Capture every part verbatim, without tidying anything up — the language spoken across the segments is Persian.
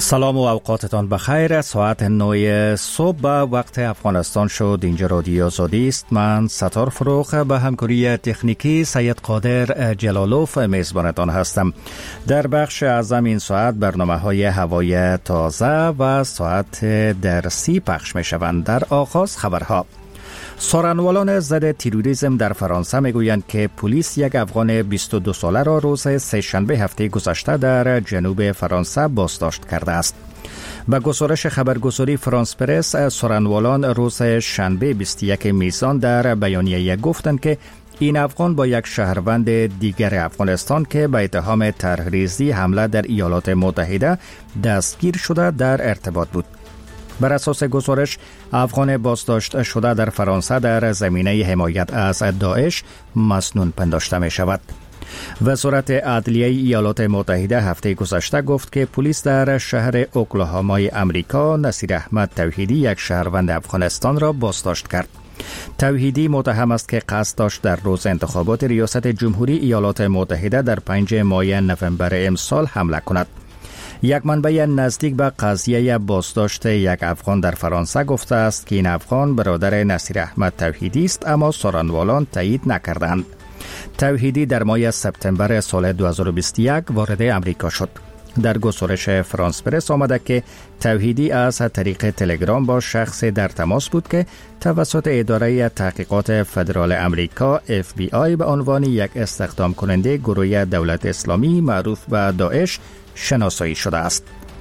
سلام و اوقاتتان بخیر. ساعت نه صبح به وقت افغانستان شد. اینجا رادیو آزادی است. من ستار فروخ به همکاری تکنیکی سید قادر جلالوف میزبانتان هستم. در بخش اعظم این ساعت برنامه های هوای تازه و ساعت درسی پخش می شوند. در آغاز خبرها. سارنوالان ضد تروریسم در فرانسه میگویند که پلیس یک افغان بیست و دو ساله را روز سه‌شنبه هفته گذشته در جنوب فرانسه بازداشت کرده است. به گزارش خبرگزاری فرانس پرس، سارنوالان روز شنبه بیست و یکم میزان در بیانیه گفتند که این افغان با یک شهروند دیگر افغانستان که به اتهام طرح‌ریزی حمله در ایالات متحده دستگیر شده در ارتباط بود. بر اساس گزارش، افغان بازداشت شده در فرانسه در زمینه حمایت از داعش مسنون پنداشته می شود. وزارت عدلیه ایالات متحده هفته گذشته گفت که پلیس در شهر اوکلاهامای امریکا نصیر احمد توحیدی یک شهروند افغانستان را بازداشت کرد. توحیدی متهم است که قصد داشت در روز انتخابات ریاست جمهوری ایالات متحده در پنجم ماه نوامبر امسال حمله کند. یک منبع نزدیک به قضیه بازداشت یک افغان در فرانسه گفته است که این افغان برادر نصیر احمد توحیدی است، اما سارنوالان تایید نکردند. توحیدی در ماه سپتامبر سال دو هزار و بیست و یک وارد امریکا شد. در گزارش فرانس پرس آمده که توحیدی از طریق تلگرام با شخص در تماس بود که توسط اداره تحقیقات فدرال امریکا اف بی آی به عنوان یک استخدام کننده گروه دولت اسلامی معروف به داعش شناسایی شده است.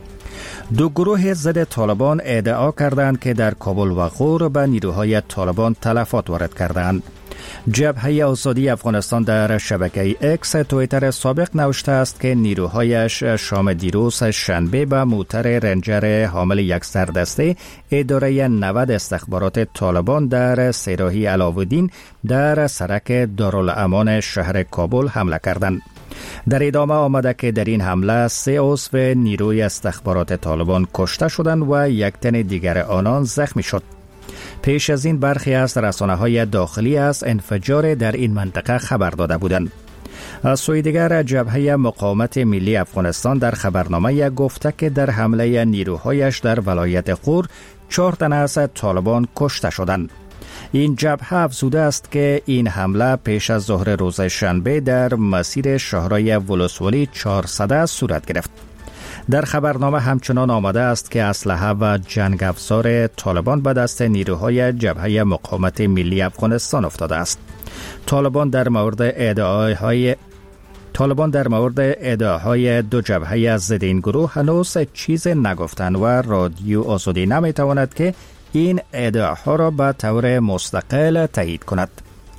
دو گروه ضد طالبان ادعا کردند که در کابل و غور به نیروهای طالبان تلفات وارد کردند. جبهه آزادی افغانستان در شبکه اکس تویتر سابق نوشته است که نیروهایش شام دیروز شنبه به موتر رنجر حامل یک سردسته اداره نود استخبارات طالبان در سراهی علاودین در سرک دارالامان شهر کابل حمله کردند. در ادامه آمده که در این حمله سه عضو نیروی استخبارات طالبان کشته شدند و یک تن دیگر آنان زخمی شد. پیش از این برخی از رسانه‌های داخلی از انفجار در این منطقه خبر داده بودند. از سوی دیگر جبهه مقاومت ملی افغانستان در خبرنامه گفته که در حمله نیروهایش در ولایت غور چهار تن از طالبان کشته شدند. این جبهه افزوده است که این حمله پیش از ظهر روز شنبه در مسیر شهرهای ولسوالی چهارصد صورت گرفت. در خبرنامه همچنان آمده است که اسلحه و جنگ افزار طالبان به دست نیروهای جبهه مقاومت ملی افغانستان افتاده است. طالبان در مورد ادعاهای طالبان در مورد ادعاهای دو جبهه ضد این گروه هنوز چیز نگفتند و رادیو آزادی نمیتواند که این ادعاها را به طور مستقل تایید کند.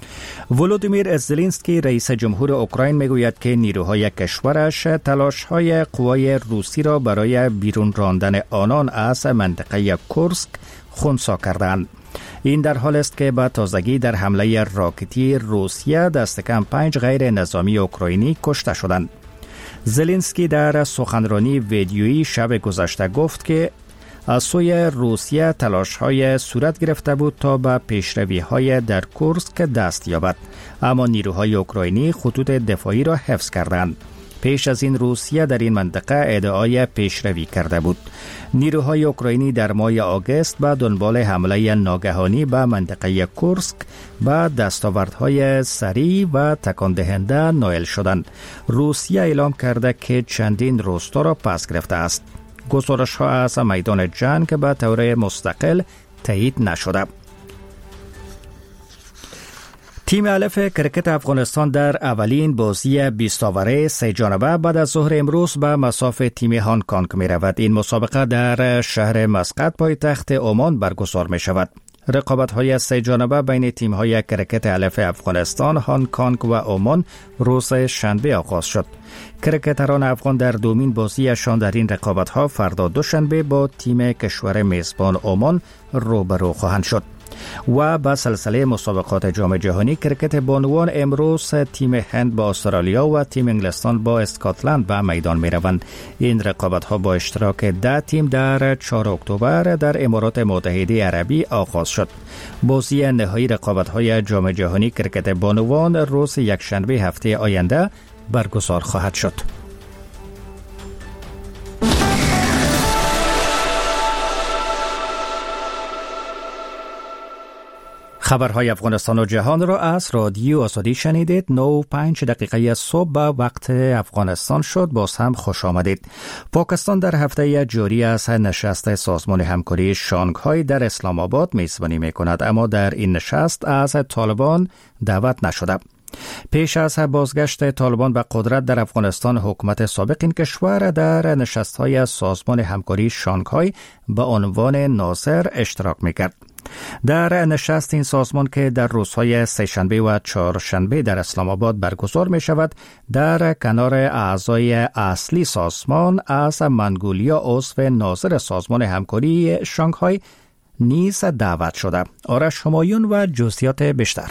ولودیمیر زلنسکی رئیس جمهور اوکراین میگوید که نیروهای کشورش تلاش‌های قوای روسی را برای بیرون راندن آنان از منطقه کورسک خنثی کردند. این در حال است که با تازگی در حمله راکتی روسیه دست کم پنج غیر نظامی اوکراینی کشته شدند. زلنسکی در سخنرانی ویدیویی شب گذشته گفت که از سوی روسیه تلاش‌های صورت گرفته بود تا به پیشروی‌های در کورسک دست یابد، اما نیروهای اوکراینی خطوط دفاعی را حفظ کردند. پیش از این روسیه در این منطقه ادعای پیشروی کرده بود. نیروهای اوکراینی در ماه آگوست به دنبال حمله ناگهانی به منطقه کورسک به دستاوردهای سریع و تکان دهنده نائل شدند. روسیه اعلام کرده که چندین روستا را پس گرفته است. گزارش ها از میدان جنگ به طور مستقل تایید نشده. تیم الف کرکت افغانستان در اولین بازی بیست اوره سه جانبه بعد از ظهر امروز به مصاف تیم هانگ کانگ می رود. این مسابقه در شهر مسقط پایتخت عمان برگزار می شود. رقابت های سه جانبه بین تیم های کرکت الف افغانستان، هانگ کانگ و عمان روز شنبه آغاز شد. کرکتران افغان در دومین بازیشان در این رقابت ها فردا دوشنبه با تیم کشور میزبان عمان روبرو خواهند شد. و با سلسله مسابقات جام جهانی کرکت بانوان امروز تیم هند با استرالیا و تیم انگلستان با اسکاتلند به میدان می روند. این رقابت ها با اشتراک ده تیم در چهارم اکتبر در امارات متحده عربی آغاز شد. بازی نهایی رقابت های جام جهانی کرکت بانوان روز یکشنبه هفته آینده برگزار خواهد شد. خبرهای افغانستان و جهان را از رادیو آزادی شنیدید. نه و پنج دقیقه صبح به وقت افغانستان شد. باز هم خوش آمدید. پاکستان در هفته جاری از نشست سازمان همکاری شانگهای در اسلام آباد میزبانی می کند، اما در این نشست از طالبان دعوت نشده. پیش از بازگشت طالبان به قدرت در افغانستان، حکومت سابق این کشور در نشست‌های سازمان همکاری شانگهای به عنوان ناظر اشتراک می‌کرد. در نشست این سازمان که در روزهای سه‌شنبه و چهارشنبه در اسلام آباد برگزار می شود، در کنار اعضای اصلی سازمان از منگولیا عضو ناظر سازمان همکاری شانگهای نیز دعوت شده. آرش همایون و جزئیات بیشتر.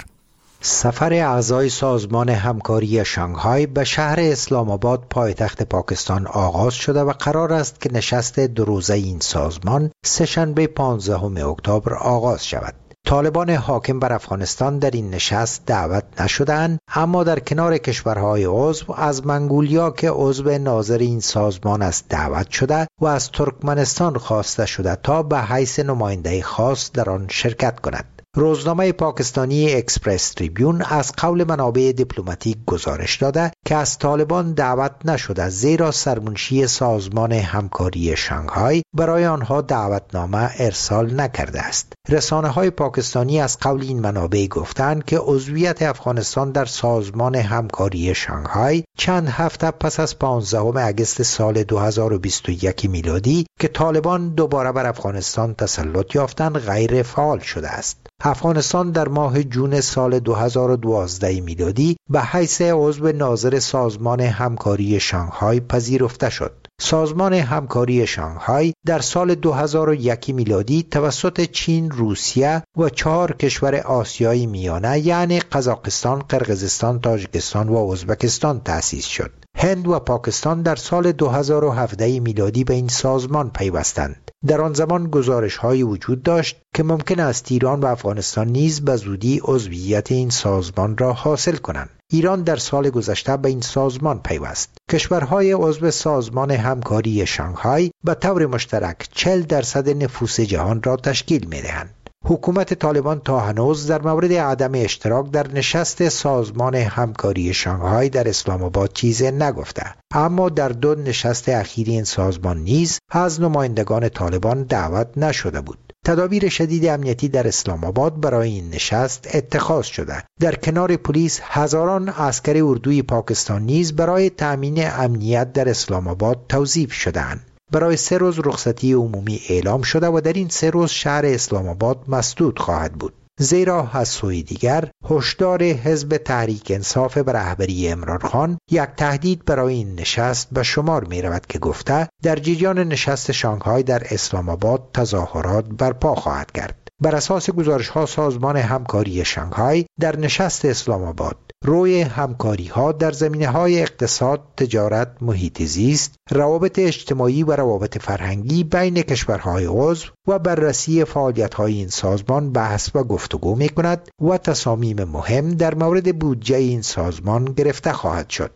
سفر اعضای سازمان همکاری شانگهای به شهر اسلام آباد پایتخت پاکستان آغاز شده و قرار است که نشست دو روزه این سازمان سه‌شنبه پانزدهم اکتبر آغاز شود. طالبان حاکم بر افغانستان در این نشست دعوت نشدند، اما در کنار کشورهای عضو از منگولیا که عضو ناظر این سازمان است دعوت شده و از ترکمنستان خواسته شده تا به حیث نماینده خاص در آن شرکت کند. روزنامه پاکستانی اکسپرس تریبیون از قول منابع دیپلماتیک گزارش داده که از طالبان دعوت نشده، زیرا سرمنشی سازمان همکاری شانگهای برای آنها دعوتنامه ارسال نکرده است. رسانه‌های پاکستانی از قول این منابع گفتند که عضویت افغانستان در سازمان همکاری شانگهای چند هفته پس از پانزدهم اگست سال دو هزار و بیست و یک میلادی که طالبان دوباره بر افغانستان تسلط یافتند غیر فعال شده است. افغانستان در ماه جون سال دو هزار و دوازده میلادی به حیث عضو ناظر سازمان همکاری شانگهای پذیرفته شد. سازمان همکاری شانگهای در سال دو هزار و یک میلادی توسط چین، روسیه و چهار کشور آسیای میانه یعنی قزاقستان، قرقیزستان، تاجیکستان و ازبکستان تأسیس شد. هند و پاکستان در سال دو هزار و هفده میلادی به این سازمان پیوستند. در آن زمان گزارش‌هایی وجود داشت که ممکن است ایران و افغانستان نیز به زودی عضویت این سازمان را حاصل کنند. ایران در سال گذشته به این سازمان پیوست. کشورهای عضو سازمان همکاری شانگهای به طور مشترک چهل درصد نفوس جهان را تشکیل می‌دهند. حکومت طالبان تا هنوز در مورد عدم اشتراک در نشست سازمان همکاری شانگهای در اسلام آباد چیزی نگفته، اما در دو نشست اخیر این سازمان نیز از نمایندگان طالبان دعوت نشده بود. تدابیر شدید امنیتی در اسلام آباد برای این نشست اتخاذ شده. در کنار پلیس هزاران عسکر اردوی پاکستان نیز برای تأمین امنیت در اسلام آباد توظیف شده‌اند. برای سه روز رخصتی عمومی اعلام شده و در این سه روز شهر اسلام آباد مسدود خواهد بود. زیرا از سوی دیگر هشدار حزب تحریک انصاف به رهبری عمران خان یک تهدید برای این نشست به شمار می رود که گفته در جریان نشست شانگهای در اسلام آباد تظاهرات برپا خواهد کرد. بر اساس گزارش ها سازمان همکاری شانگهای در نشست اسلام آباد روی همکاری ها در زمینه های اقتصاد، تجارت، محیط زیست، روابط اجتماعی و روابط فرهنگی بین کشورهای عضو و بررسی فعالیت های این سازمان بحث و گفتگو می کند و تصامیم مهم در مورد بودجه این سازمان گرفته خواهد شد.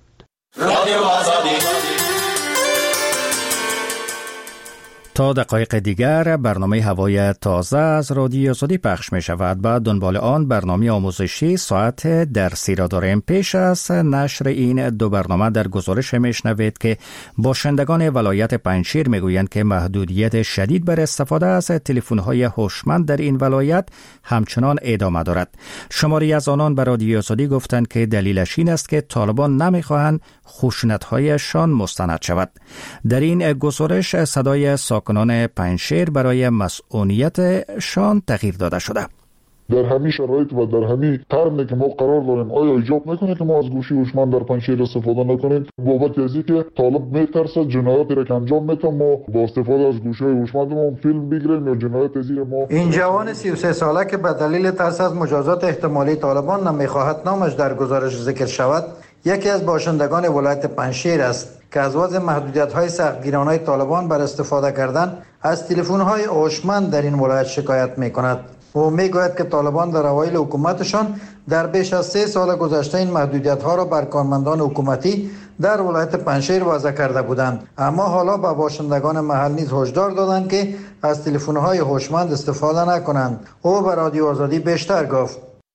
تا دقایق دیگر برنامه هوای تازه از رادیو آزادی پخش می شود. بعد دنبال آن برنامه آموزشی ساعت درسی را داریم. پیش از نشر این دو برنامه در گزارش می شنوید که باشندگان ولایت پنجشیر می گویند که محدودیت شدید بر استفاده از تلفن‌های هوشمند در این ولایت همچنان ادامه دارد. شماری از آنان به رادیو آزادی گفتند که دلیلش این است که طالبان نمی خواهند خشونت‌هایشان مستند شود. در این گزارش صدای ساکنان پنجشیر برای مسئولیتشان تغییر داده شده. در همین شرایط و در همین ترمی که ما قرار داریم، آیا ایجاب میکنه که ما از گوشی هوشمند در پنجشیر استفاده نکنیم؟ بابت از اینکه طالب میترسه جنایاتی را که انجام میده، ما با استفاده از گوشی هوشمند ما فیلم بگیریم یا جنایت از این ما. این جوان سی و سه ساله که به دلیل ترس از مجازات احتمالی طالبان نمیخواهد نامش در گزارش ذکر شود، یکی از باشندگان ولایت پنجشیر است که از وضع محدودیت‌های سختگیرانه طالبان بر استفاده کردن از تلفن‌های هوشمند در این ولایت شکایت می‌کند. او میگوید که طالبان در اوایل حکومتشان در بیش از سه سال گذشته این محدودیت ها را بر کارمندان حکومتی در ولایت پنجشیر وضع کرده بودند، اما حالا به باشندگان محل نیز هشدار دادند که از تلفن‌های هوشمند استفاده نکنند. او به رادیو آزادی بیشتر گفت: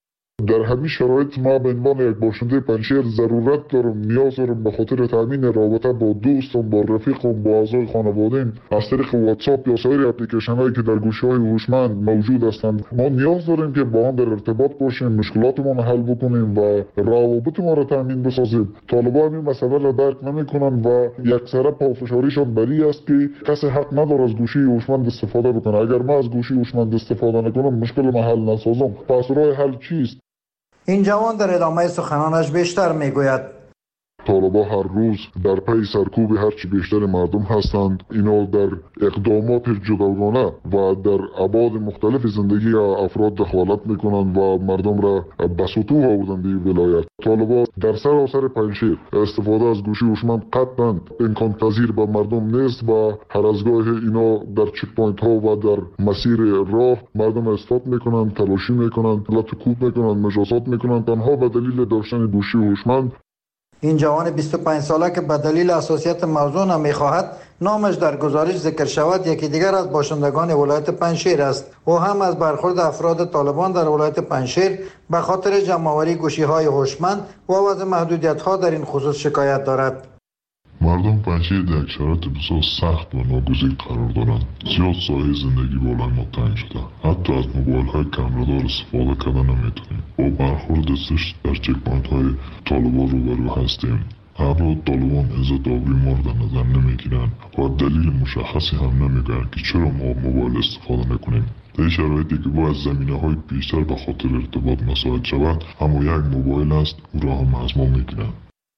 در همین شرایط ما به عنوان یک باشنده پنجشیر ضرورت دارم، نیاز دارم به خاطر تامین رابطه با دوستم، با رفیقم، با اعضای خانواده‌ام از طریق واتساپ یا سایر اپلیکیشن‌هایی که در گوشی‌های هوشمند موجود هستند. ما نیاز داریم که با آن در ارتباط باشیم، مشکلاتمون حل بکنیم و روابط ما را تامین بسازیم. طالبان این مسئله را درک نمی‌کنند و یکسره پافشاریشان بری است که کسی حق نداره از گوشی هوشمند استفاده بکنه. اگر ما از گوشی هوشمند استفاده نکنم مشکل ما حل نسازم. پس راه حل چیست؟ این جوان در ادامه سخنانش بیشتر میگوید: طالبا هر روز در پی سرکوب هرچی بیشتر مردم هستند. اینا در اقدامات جداگانه و در ابعاد مختلف زندگی افراد دخالت میکنند و مردم را به سطوح آوردند این ولایت. طالبا در سراسر پنجشیر استفاده از گوشی هوشمند قطعا امکان پذیر به مردم نیست و هر از گاه اینا در چک پوینت ها و در مسیر راه مردم استاپ میکنند، تلاشی میکنند، لطکوب میکنند، مجازات میکنند تنها به دلیل داشتن گوشی هوشمند. این جوان بیست و پنج ساله که به دلیل حساسیت موضوع نمیخواهد نامش در گزارش ذکر شود، یکی دیگر از باشندگان ولایت پنجشیر است. او هم از برخورد افراد طالبان در ولایت پنجشیر به خاطر جمع‌آوری گوشی‌های هوشمند و وضع محدودیت‌ها در این خصوص شکایت دارد. مردم پنجشیر در یک شرایط بسیار سخت و ناگزیر قرار دارند. زیاد ساحه زندگی بالای ما تنگ شده. حتی از موبایل های کمره‌دار استفاده کردن نمیتونیم. با برخورد سست در چک پوینت های طالبان روبرو هستیم. افراد طالبان عزت آبروی ما را در نظر نمیگیرند و دلیل مشخصی هم نمیگن که چرا ما موبایل استفاده نکنیم. در شرایطی که باید زمینه های بیشتر به خاطر ارتباط مساعد شود، اما یک موبایل است او را هم از ما میگیرند.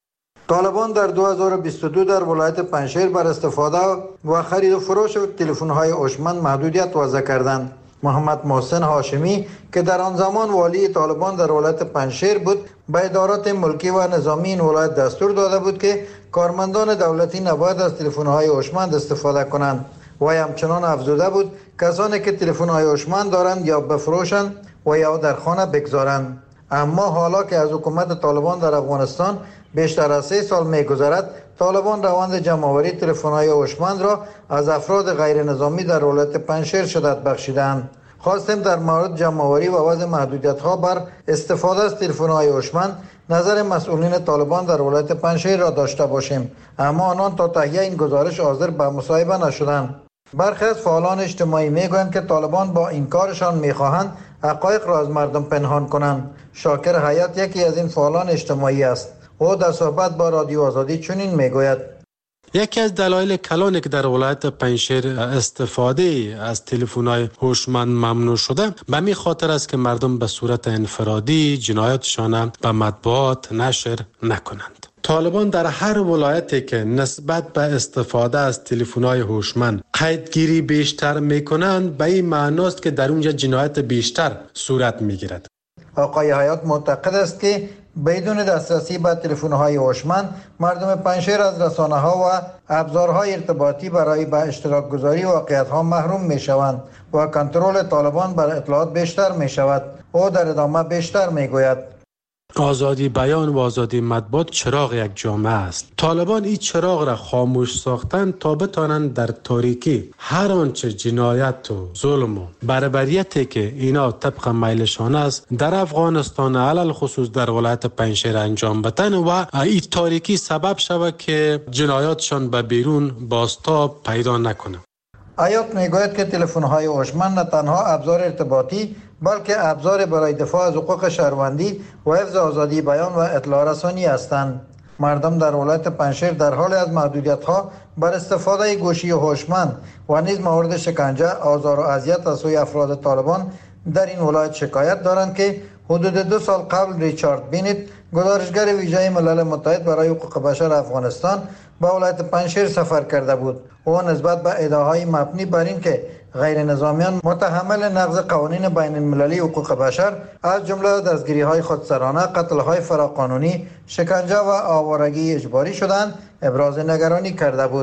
طالبان در دو هزار و بیست و دو در ولایت پنجشیر بر استفاده و خرید و فروش تلفن‌های هوشمند محدودیت وضع کردند. محمد محسن هاشمی که در آن زمان والی طالبان در ولایت پنجشیر بود، به ادارات ملکی و نظامی این ولایت دستور داده بود که کارمندان دولتی نباید از تلفن‌های هوشمند استفاده کنند. و همچنان افزوده بود کسانی که تلفن‌های هوشمند دارند یا بفروشند و یا در خانه بگذارند. اما حالا که از حکومت طالبان در افغانستان بیشتر از سه سال می‌گذرد، طالبان روند جمع‌آوری تلفن‌های هوشمند را از افراد غیر نظامی در ولایت پنجشیر شدت بخشیدند. خواستیم در مورد جمع‌آوری و وضع محدودیت‌ها بر استفاده از تلفن‌های هوشمند نظر مسئولین طالبان در ولایت پنجشیر را داشته باشیم، اما آنان تا تهیه این گزارش حاضر به مصاحبه نشدند. برخی از فعالان اجتماعی میگویند که طالبان با این کارشان میخواهند حقایق را از مردم پنهان کنند. شاکر حیات یکی از این فعالان اجتماعی است. او در صحبت با رادیو آزادی چنین میگوید: یکی از دلایل کلانی که در ولایت پنجشیر استفاده از تلفن‌های هوشمند ممنوع شده به می خاطر است که مردم به صورت انفرادی جنایاتشان به مطبوعات نشر نکنند. طالبان در هر ولایتی که نسبت به استفاده از تلفن‌های هوشمند قیدگیری بیشتر می‌کنند، به این معنی است که در اونجا جنایت بیشتر صورت می‌گیرد. آقای حیات معتقد است که بدون دسترسی به تلفن‌های هوشمند مردم پنجشیر از رسانه‌ها و ابزارهای ارتباطی برای به اشتراک گذاری واقعیت‌ها محروم می‌شوند و کنترل طالبان بر اطلاعات بیشتر می‌شود. او در ادامه بیشتر می‌گوید: آزادی بیان و آزادی مطبوعات چراغ یک جامعه است. طالبان این چراغ را خاموش ساختند تا بتوانند در تاریکی هر آنچه جنایت و ظلم و بربریتی که اینا طبق میلشان است در افغانستان علل خصوص در ولایت پنجشیر انجام بدن و این تاریکی سبب شود که جنایاتشان به بیرون بازتاب پیدا نکنه. حیات میگوید که تلفن‌های هوشمند نه تنها ابزار ارتباطی بلکه ابزار برای دفاع از حقوق شهروندی و حفظ آزادی بیان و اطلاع رسانی هستند. مردم در ولایت پنجشیر در حال از محدودیت‌ها بر استفاده گوشی هوشمند و نیز مورد شکنجه، آزار و اذیت از سوی افراد طالبان در این ولایت شکایت دارند که حدود دو سال قبل ریچارد بینیت، گزارشگر ویژه ملل متحد برای حقوق بشر افغانستان، به ولایت پنجشیر سفر کرده بود. او نسبت به ادعاهای مبنی بر این که غیر نظامیان متحمل نقض قوانین بین المللی حقوق بشر از جمله دستگیری‌های خودسرانه، قتل‌های فراقانونی، شکنجه و آوارگی اجباری شدند، ابراز نگرانی کرده بود.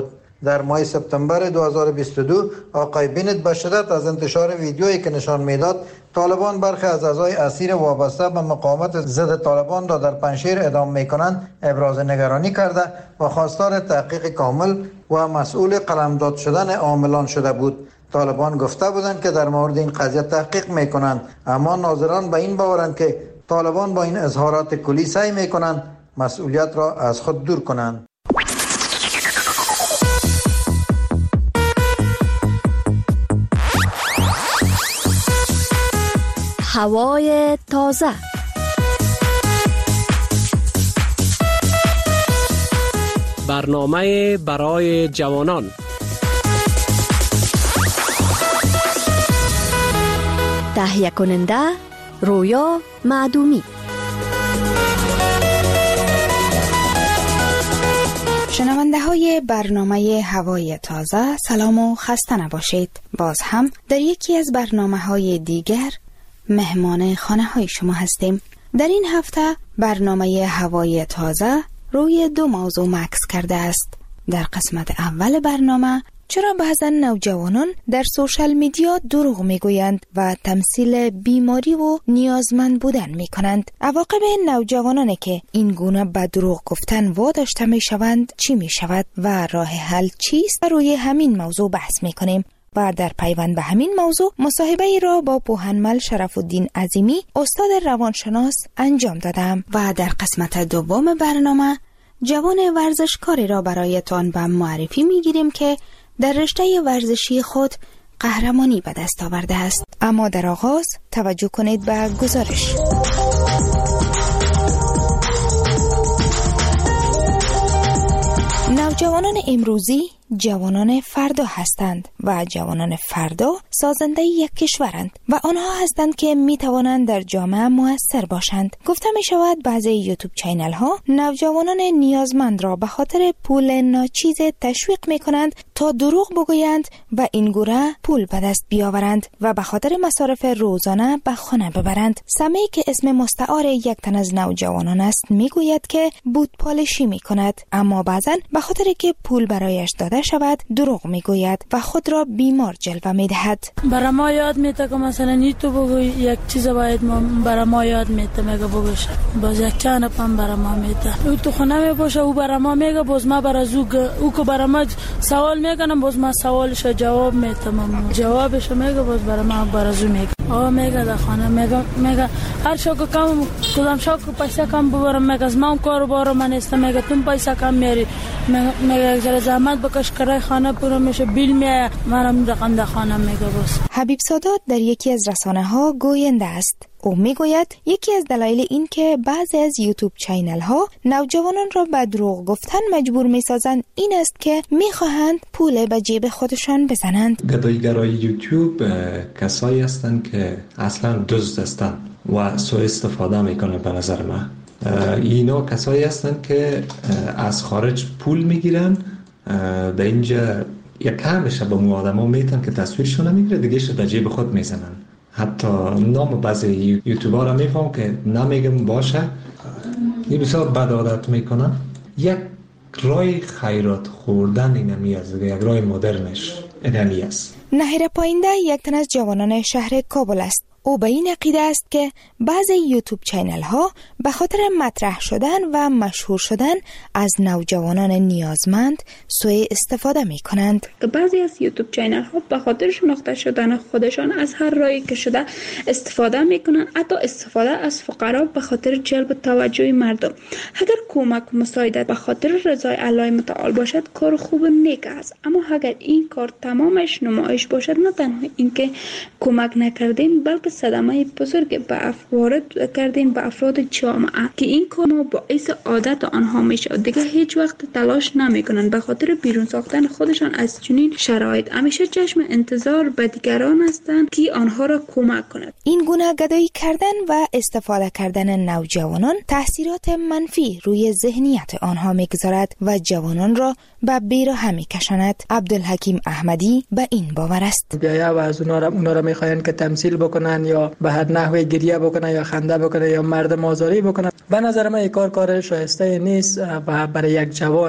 در ماه سپتامبر دو هزار و بیست و دو آقای بنت به شدت از انتشار ویدیویی که نشان میداد طالبان برخی از اعضای اسیر وابسته به مقاومت ضد طالبان را در پنجشیر اعدام میکنند ابراز نگرانی کرده و خواستار تحقیق کامل و مسئول قلمداد شدن عاملان شده بود. طالبان گفته بودند که در مورد این قضیه تحقیق میکنند، اما ناظران به این باورند که طالبان با این اظهارات کلی سعی میکنند مسئولیت را از خود دور کنند. هوای تازه. برنامه برای جوانان. تهیه کننده رویا معدومی. شنونده های برنامه هوای تازه، سلام و خسته نباشید. باز هم در یکی از برنامه های دیگر مهمان خانه های شما هستیم. در این هفته برنامه هوای تازه روی دو موضوع مکس کرده است. در قسمت اول برنامه چرا بعضا نوجوانان در سوشل میدیا دروغ میگویند و تمثیل بیماری و نیازمند بودن میکنند. عواقب نوجوانانی که این گونه به دروغ گفتن واداشته میشوند چی میشود و راه حل چیست؟ و روی همین موضوع بحث میکنیم. و در پیوند به همین موضوع مصاحبه ای را با پوهنمل شرف الدین عظیمی استاد روانشناس انجام دادم و در قسمت دوم برنامه جوان ورزشکاری را برایتان به معرفی میگیریم که در رشته ورزشی خود قهرمانی به دست آورده است. اما در آغاز توجه کنید به گزارش. نوجوانان امروزی جوانان فردا هستند و جوانان فردا سازنده یک کشورند و آنها هستند که می توانند در جامعه مؤثر باشند. گفته می شود بعضی یوتیوب چینل ها نوجوانان نیازمند را به خاطر پول ناچیز تشویق می کنند تا دروغ بگویند و این گونه پول به دست بیاورند و به خاطر مصارف روزانه به خانه ببرند. سمی که اسم مستعار یک تن از نوجوانان است می گوید که بود پالشی می کند، اما بعضا به خاطر که پول برایش داده شود دروغ میگوید و خود را بیمار جلوه میدهد. برای ما یاد میده که مثلا این تو بگو یک چیز باید ما برای ما یاد میده میگه بگوش باز یک چند پم برای ما میده او تو خونه میباشه او برای ما میگه باز ما برای زوگ او که برای ما سوال میکنم باز ما سوالش جواب میدم جوابش میگه باز برای ما برای زو میگه آ میگه در خانه میگه میگه هر شو که کم کدام شو که پیسه کم ببرم میگه از ما کار بارو من است میگه تو پیسه کم میاری میگه زر زحمت بکش کرای خانه پورا میشه بیل میاد منم رقم در خانه میگه باز. حبیب سادات در یکی از رسانه ها گوینده است. او میگوید یکی از دلایل این که بعضی از یوتیوب چینل ها نوجوانان را به دروغ گفتن مجبور میسازند این است که میخواهند پول به جیب خودشان بزنند. گدایگرای یوتیوب کسایی هستند که اصلا دزد هستند و سوء استفاده میکنند. به نظر من اینا کسایی هستند که از خارج پول میگیرن، در اینجا یک همشه به مو آدم ها میتن که تصویرشون نمیگیره دیگه در جیب خود میزنن. حتی نام بعضی یوتیوبر را میفهم که نمیگم باشه این بسیار بد عادت میکنن. یک رای خیرات خوردن اینمی است، یک رای مدرنش اینمی است. نهیر پاینده یک تن از جوانان شهر کابل است. او به این عقیده است که بعضی یوتیوب چینل ها به خاطر مطرح شدن و مشهور شدن از نوجوانان نیازمند سوء استفاده می کنند. که بعضی از یوتیوب چینل ها به خاطر شناخته شدن خودشان از هر راهی که شده استفاده می کنند، حتی استفاده از فقرا به خاطر جلب توجه مردم. اگر کمک و مساعدت به خاطر رضای الله متعال باشد کار خوب نیک است، اما اگر این کار تمامش نمایش باشد نه تنها اینکه کمک نکردین بلکه صدمه بزرگ به وارد کردین به افراد جامعه که این کار باعث عادت آنها میشه. دیگه هیچ وقت تلاش نمیکنن به خاطر بیرون ساختن خودشان از چنین شرایط. همیشه چشم انتظار به دیگران هستند که آنها را کمک کنند. این گونه گدایی کردن و استفاده کردن نوجوانان تاثیرات منفی روی ذهنیت آنها میگذارد و جوانان را به بیراه میکشاند. عبدالحکیم احمدی به این باور است. بیا و از اونا را اونا را میخواین که تمثیل بکنن یا به هر نحوی گریه بکنن یا خنده بکنن یا مردم آزاری بکنن. به نظر من این کار کار شایسته نیست و برای یک جوان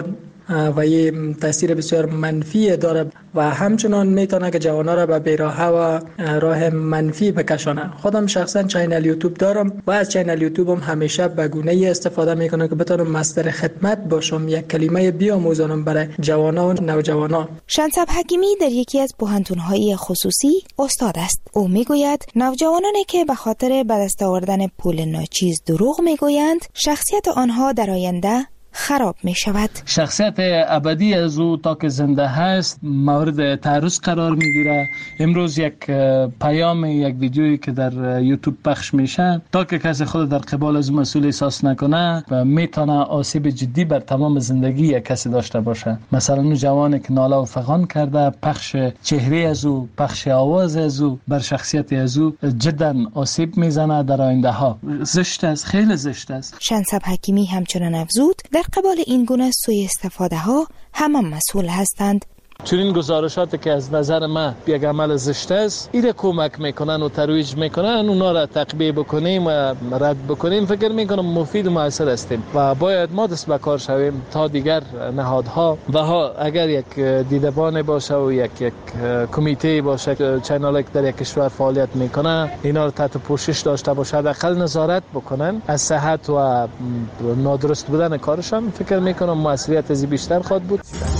و این تاثیر بسیار منفی داره و همچنان میتونه که جوانا را به بیراهه و راه منفی بکشانه. خودم شخصا چینل یوتیوب دارم و از چینل یوتیوب هم همیشه به گونه‌ای استفاده میکنم که بتونم مصدر خدمت باشم، یک کلمه بیاموزانم برای جوانا و نوجوانا. شنصب حکیمی در یکی از پوهنتون‌های خصوصی استاد است. او میگوید نوجوانانی که به خاطر به دست آوردن پول ناچیز دروغ میگویند، شخصیت آنها در آینده خراب می شود. شخصیت ابدی از او تا که زنده هست مورد تعرض قرار می گیره. امروز یک پیام، یک ویدیویی که در یوتیوب پخش میشه، تا که کسی خود در قبال از مسئول احساس نکنه و میتونه آسیب جدی بر تمام زندگی یک کسی داشته باشه. مثلا اون جوانی که ناله و فغان کرده، پخش چهره از او، پخش آواز از او بر شخصیت از او جدا آسیب میزنه در آینده ها. زشت است، خیلی زشت است. شنصب حکیمی همچنان افزود در قبال این گونه سوء استفاده ها همه مسئول هستند. چون این گزارشاتی که از نظر من یک عمل زشت است، ایره کمک میکنن و ترویج میکنن، اونا را تقبیه بکنیم و رد بکنیم، فکر میکنم مفید و موثر هستیم و باید ما دست به کار شویم تا دیگر نهادها و ها اگر یک دیدبان باشه و یک یک کمیته باشه، چینل که در یک کشور فعالیت میکنه، اینا رو تحت پوشش داشته باشه، حداقل نظارت بکنن از صحت و نادرست بودن کارشان، فکر میکنم موثریت از بیشتر خواهد بود.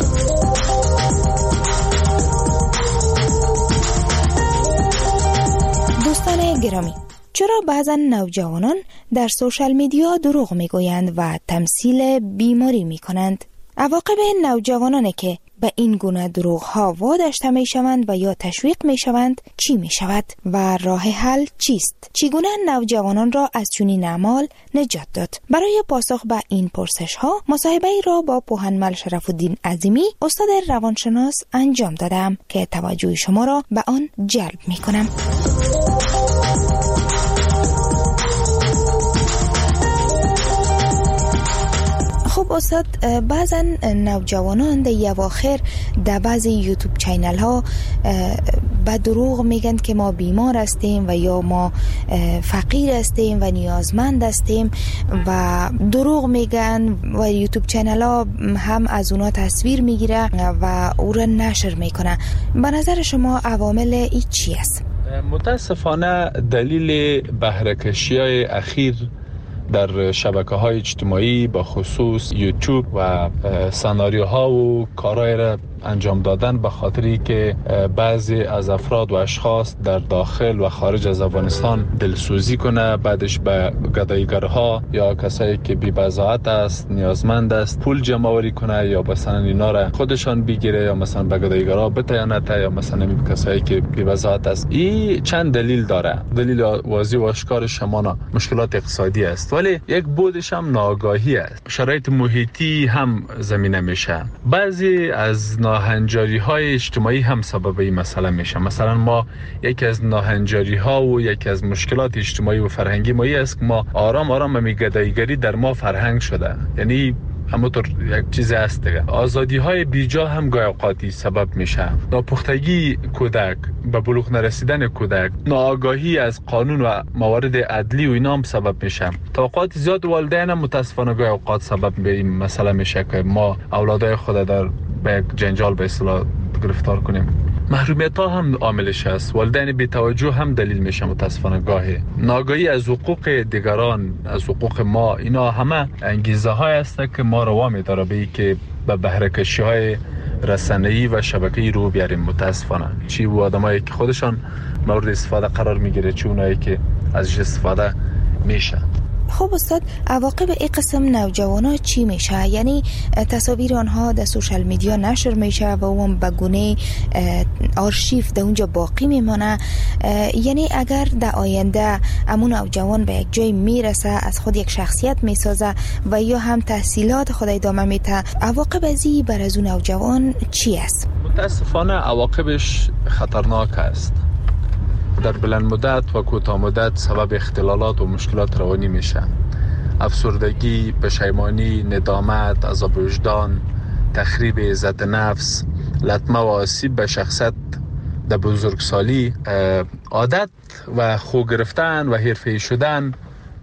دوستان گرامی، چرا بعضا نوجوانان در سوشال میدیا دروغ میگویند و تمثیل بیماری میکنند؟ عواقب نوجوانانی که به این گونه دروغ ها واداشته می شوند و یا تشویق می شوند چی می شود و راه حل چیست؟ چگونه نوجوانان را از چنین اعمال نجات داد؟ برای پاسخ به این پرسش ها مصاحبه ای را با پوهنمل شرف الدین عظیمی، استاد روانشناس انجام دادم که توجه شما را به آن جلب می کنم. خب استاد، بعضا نوجوانان در اواخر در بعضی یوتیوب چینل ها به دروغ میگن که ما بیمار هستیم و یا ما فقیر هستیم و نیازمند هستیم و دروغ میگن و یوتیوب چینل ها هم از اونا تصویر میگیره و او را نشر میکنه. به نظر شما عوامل ای چی است؟ متاسفانه دلیل بهره‌کشی های اخیر در شبکه‌های اجتماعی با خصوص یوتیوب و سناریوها و کارهای را انجام دادن به خاطری که بعضی از افراد و اشخاص در داخل و خارج از افغانستان دلسوزی کنه، بعدش به گداییگرها یا کسایی که بی بضاعت است، نیازمند است، پول جمع آوری کنه یا مثلا اینا را خودشان بگیره یا مثلا به گداییگرها بتیانت یا مثلا به کسایی که بی بضاعت است. این چند دلیل داره. دلیل واضح و آشکار شمانا مشکلات اقتصادی است، ولی یک بودش هم ناآگاهی است. شرایط محیطی هم زمینه میشه. بعضی از ناهنجاری های اجتماعی هم سبب این مسئله میشه. مثلا ما یکی از ناهنجاری ها و یکی از مشکلات اجتماعی و فرهنگی ما است که ما آرام آرام می گداییگری در ما فرهنگ شده. یعنی همونطور یک چیز هست دیگه. آزادی های بیجا هم گاهی اوقاتی سبب میشه. ناپختگی کودک، به بلوغ نرسیدن کودک، ناآگاهی از قانون و موارد عدلی و اینا هم سبب میشه. توقعات زیاد والدین هم متاسفانه گاهی اوقات سبب به این مسئله میشه که ما اولادای خود در به یک جنجال به اصطلاح گرفتار کنیم. محرومیت ها هم عاملش است. والدین بی توجه هم دلیل میشه متاسفانه گاهی. ناآگاهی از حقوق دیگران، از حقوق ما، اینا همه انگیزه های است که ما رو وامی داره به این که به بهره کشی های رسانه‌ای و شبکه‌ای رو بیاریم. متاسفانه چی و آدمایی که خودشان مورد استفاده قرار میگیره، چه اونایی که ازش استفاده میشه. خب استاد، عواقب این قسم نوجوانا چی میشه؟ یعنی تصاویر آنها در سوشال میدیا نشر میشه و اون به گونه آرشیو در اونجا باقی میمانه. یعنی اگر در آینده امون نوجوان به یک جای میرسه، از خود یک شخصیت میسازه و یا هم تحصیلات خود ادامه میده، عواقب ازی بر از اون نوجوان چی است؟ متاسفانه عواقبش خطرناک است. در بلند مدت و کوتاه مدت سبب اختلالات و مشکلات روانی میشه. افسردگی، پشیمانی، ندامت، عذاب وجدان، تخریب عزت نفس، لطمه و آسیب به شخصیت در بزرگسالی، عادت و خو گرفتن و حرفه‌ای شدن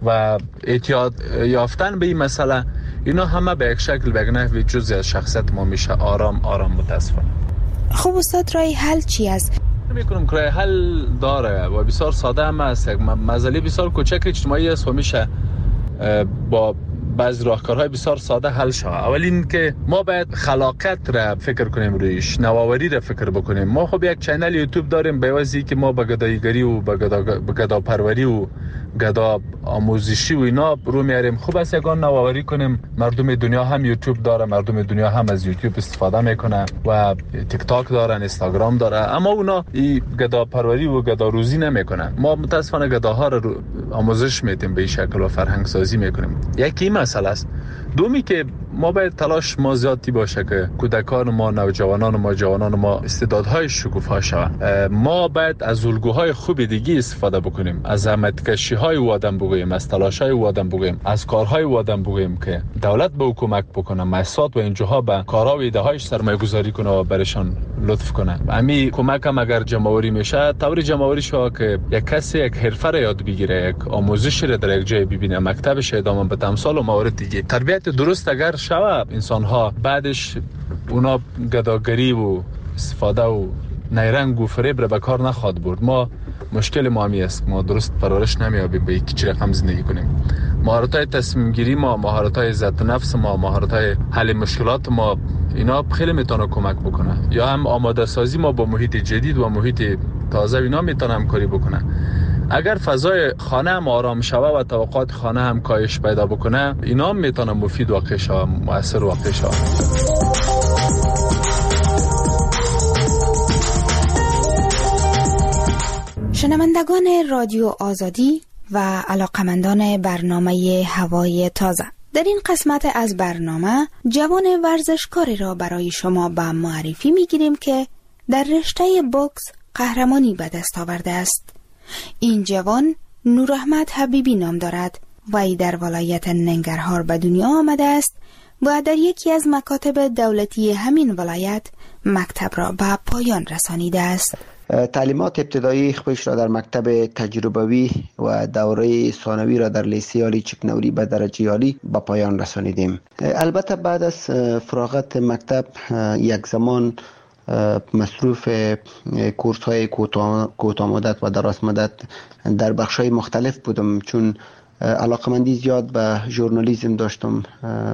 و اعتیاد یافتن به این مسئله، اینا همه به یک شکل به یک نحوی جزئی از شخصیت ما میشه. آرام آرام متاسفانه. خب استاد رای حل چی است؟ میکنم که رای حل داره و بسیار ساده هم است. مسئله بسیار کوچک اجتماعی است و میشه با بعض راهکارهای بسیار ساده حل شود. اول این که ما باید خلاقیت را فکر کنیم، رویش نوآوری را فکر بکنیم. ما خب یک چینل یوتیوب داریم، به واسه که ما به گدایگری و به گدا پروری و گدا آموزشی و اینا رو میاریم. خوب است یگان نوآوری کنیم. مردم دنیا هم یوتیوب داره، مردم دنیا هم از یوتیوب استفاده میکنه و تیک تاک دارن، اینستاگرام داره، اما اونا این گدا پروری و گدا روزی نمیکنن. ما متاسفانه گداها رو آموزش میدیم به این شکل و فرهنگ سازی میکنیم. یکی این مسئله است. دومی که ما باید تلاش ما زیادی باشه که کودکان ما، نوجوانان ما، جوانان ما استعدادهای شکوفا شوند. ما باید از الگوهای خوب دیگه استفاده بکنیم، از زحمتکشی های او آدم بگوییم، از تلاش های او آدم بگوییم، از کارهای او آدم بگوییم که دولت به او کمک بکنه، مؤسسات و انجوها به کارها و ایده هایش سرمایه گذاری کنه و برشان لطف کنه. همین کمک هم اگر جمع‌آوری میشه، طور جمع‌آوری شو که یک کسی یک حرفه را یاد بگیره، یک آموزش را در یک جای ببینه، مکتبش ادامه بده، امثال و موارد دیگه. تربیت درست اگر شود، انسان ها بعدش اونا گداگری و استفاده و نیرنگ و فریب را به کار نخواد برد. ما مشکل ما همی است، ما درست پرورش نمیابیم به یک چی رقم زندگی کنیم. مهارت های تصمیم گیری ما، مهارت های عزت نفس ما، مهارت های حل مشکلات ما، اینا خیلی میتونه کمک بکنه. یا هم آماده سازی ما با محیط جدید و محیط تازه، اینا میتونه همکاری بکنه. اگر فضای خانه هم آرام شوه و توقعات خانه هم کاهش پیدا بکنه، اینا هم میتونه مفید واقع شوه، مؤثر واقع شوه. شنوندگان رادیو آزادی و علاقمندان برنامه هوای تازه، در این قسمت از برنامه جوان ورزشکاری را برای شما به معرفی میگیریم که در رشته بوکس قهرمانی به دست آورده است. این جوان نوراحمد حبیبی نام دارد و ای در ولایت ننگرهار به دنیا آمده است و در یکی از مکاتب دولتی همین ولایت مکتب را به پایان رسانیده است. تعلیمات ابتدایی خودش را در مکتب تجربوی و دوره ثانوی را در لیسه عالی چکنوری به درجه عالی به پایان رسانیدیم. البته بعد از فراغت مکتب یک زمان مصروف کورس های کوتاه مدت و دراز مدت در بخش های مختلف بودم، چون علاقمندی زیاد به ژورنالیسم داشتم.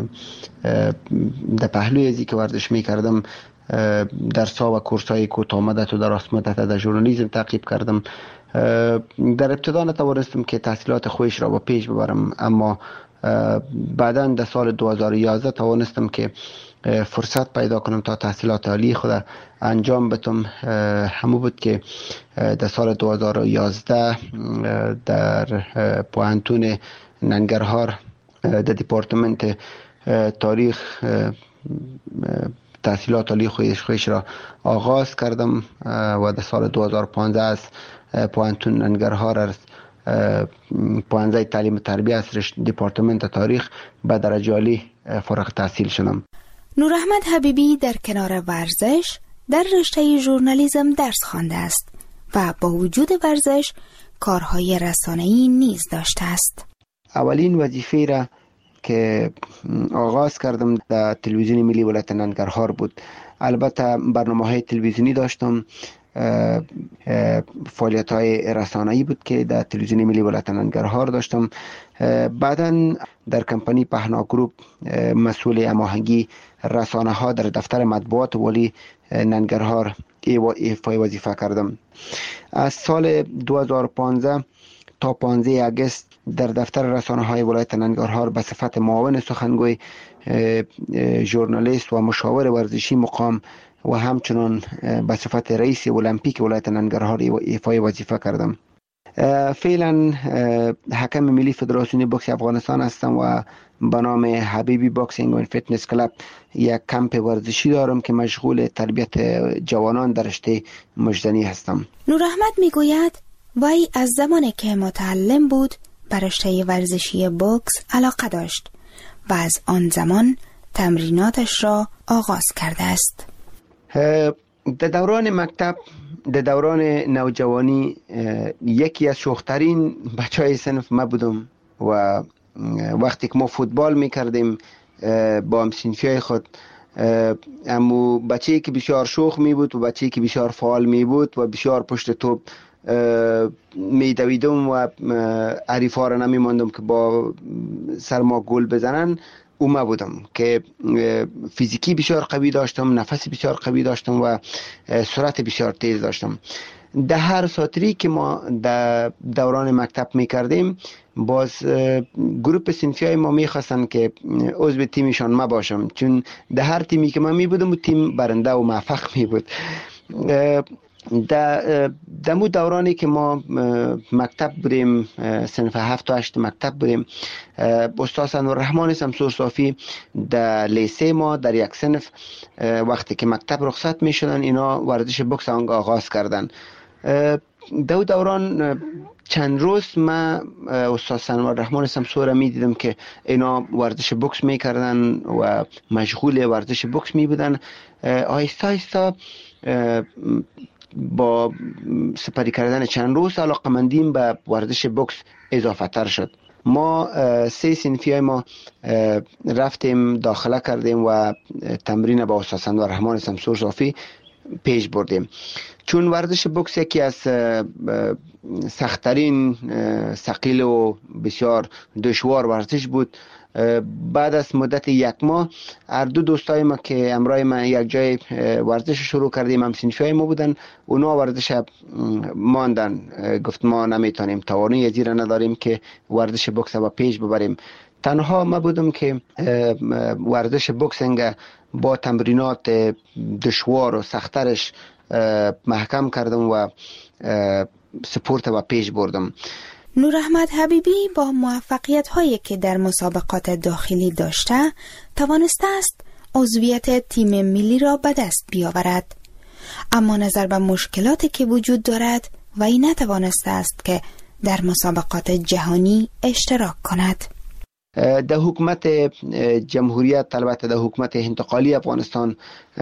در پهلوی ازی که ورزش می کردم درس‌ها و کورس‌های کوتاه مدت و دراز مدت در ژورنالیسم تعقیب کردم. در ابتدا نتوانستم که تحصیلات خودش را با پیش ببرم، اما بعداً در سال دو هزار و یازده توانستم که فرصت پیدا کنم تا تحصیلات عالی خود انجام بدم. همون بود که در سال دو هزار و یازده در پوهنتون ننگرهار در دیپارتمنت تاریخ تحصیلات عالی خودش خودش را آغاز کردم و در سال دو هزار و پانزده از پوهنتون ننگرهار از پوهنځی تعلیم و تربیه از دیپارتمنت تاریخ به درجه عالی فارغ التحصیل شدم. نوراحمد حبیبی در کنار ورزش در رشته ژورنالیسم درس خوانده است و با وجود ورزش کارهای رسانه‌ای نیز داشته است. اولین وظیفه را که آغاز کردم در تلویزیون ملی ولایت ننگرهار بود. البته برنامه‌های تلویزیونی داشتم، فعالیت‌های رسانه‌ای بود که در تلویزیون ملی ولایت ننگرهار داشتم. بعداً در کمپانی پهنا گروپ مسئول هماهنگی رسانه‌ها در دفتر مطبوعات والی ننگرهار ایفای وظیفه کردم. از سال دو هزار و پانزده تا پانزده اگست در دفتر رسانه‌های ولایت ننگرهار به صفت معاون سخنگوی، ژورنالیست و مشاور ورزشی مقام و همچنان به صفت رئیس المپیک ولایت ننگرهار ایفای وظیفه کردم. فعلا حکم ملی فدراسیون بوکس افغانستان هستم و به نام حبیبی باکسینگ و فیتنس کلاب یک کمپ ورزشی دارم که مشغول تربیت جوانان در رشته مجدنی هستم. نوراحمد میگوید وی از زمانی که متعلم بود به رشته ورزشی بوکس علاقه داشت و از آن زمان تمریناتش را آغاز کرده است. در دوران مکتب، در دوران نوجوانی، یکی از شوخترین بچهای صنف ما بودم. و وقتی که ما فوتبال میکردیم با همسنفیای خود، امو بچه‌ای که بسیار شوخ می بود و بچه‌ای که بسیار فعال می بود و بسیار پشت توپ می دویدم و حریفا را نمی ماندم که با سرما گل بزنن. اوما بودم که فیزیکی بسیار قوی داشتم، نفس بسیار قوی داشتم و سرعت بسیار تیز داشتم. در هر ساتری که ما در دوران مکتب می کردیم، باز گروپ صنفی های ما می خواستن که عضو تیمشان ما باشم، چون در هر تیمی که من می بودم تیم برنده و موفق می بود. در دمو دورانی که ما مکتب بودیم، صنف هفت و هشت مکتب بودیم، استاد انورالرحمن شمسور صافی در لیسه ما در یک صنف وقتی که مکتب رخصت می شدن، اینا ورزش بوکس آغاز کردن. دو دوران چند روز ما استاد انورالرحمن شمسور می دیدم که اینا ورزش بوکس می کردن و مشغول ورزش بوکس می بودن. آهسته آهسته با سپری کردن چند روز علاقمندیم به ورزش بوکس اضافه تر شد. ما سه صنفی های ما رفتیم داخله کردیم و تمرین با استاد انورالرحمن شمسور صافی پیش بردیم. چون ورزش بوکس یکی از سخت‌ترین، ثقیل و بسیار دشوار ورزش بود، بعد از مدت یک ماه هر دو دوستای ما که همراه من یک جای ورزش شروع کردیم، هم صنفی ما بودن، اونا ورزش ماندن، گفت ما نمیتونیم، توانایی زیرا نداریم که ورزش بوکس رو پیش ببریم. تنها ما بودم که ورزش بوکسینگ با تمرینات دشوار و سخت‌ترش محکم کردم و سپورت و پیش بردم. نور احمد حبیبی با موفقیت هایی که در مسابقات داخلی داشته توانسته است عضویت تیم ملی را به دست بیاورد، اما نظر به مشکلاتی که وجود دارد وی نتوانسته است که در مسابقات جهانی اشتراک کند. در حکومت جمهوریت، البته در حکومت انتقالی افغانستان،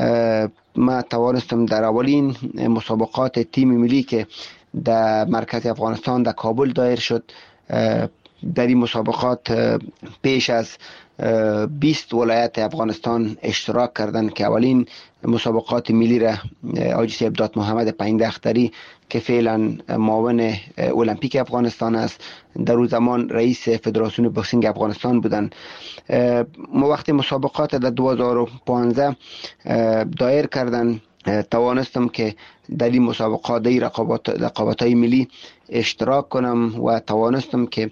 ما توانستم در اولین مسابقات تیم ملی که در مرکز افغانستان در کابل دایر شد، در این مسابقات پیش از بیست ولایت افغانستان اشتراک کردند که اولین مسابقات ملی را حاجی صاحب دات محمد پایندختری که فعلا معاون المپیک افغانستان است، در اون زمان رئیس فدراسیون بوکسینگ افغانستان بودند. ما وقتی مسابقات در دو هزار و پانزده دایر کردند، توانستم که در این مسابقات در رقابت رقابت‌های ملی اشتراک کنم و توانستم که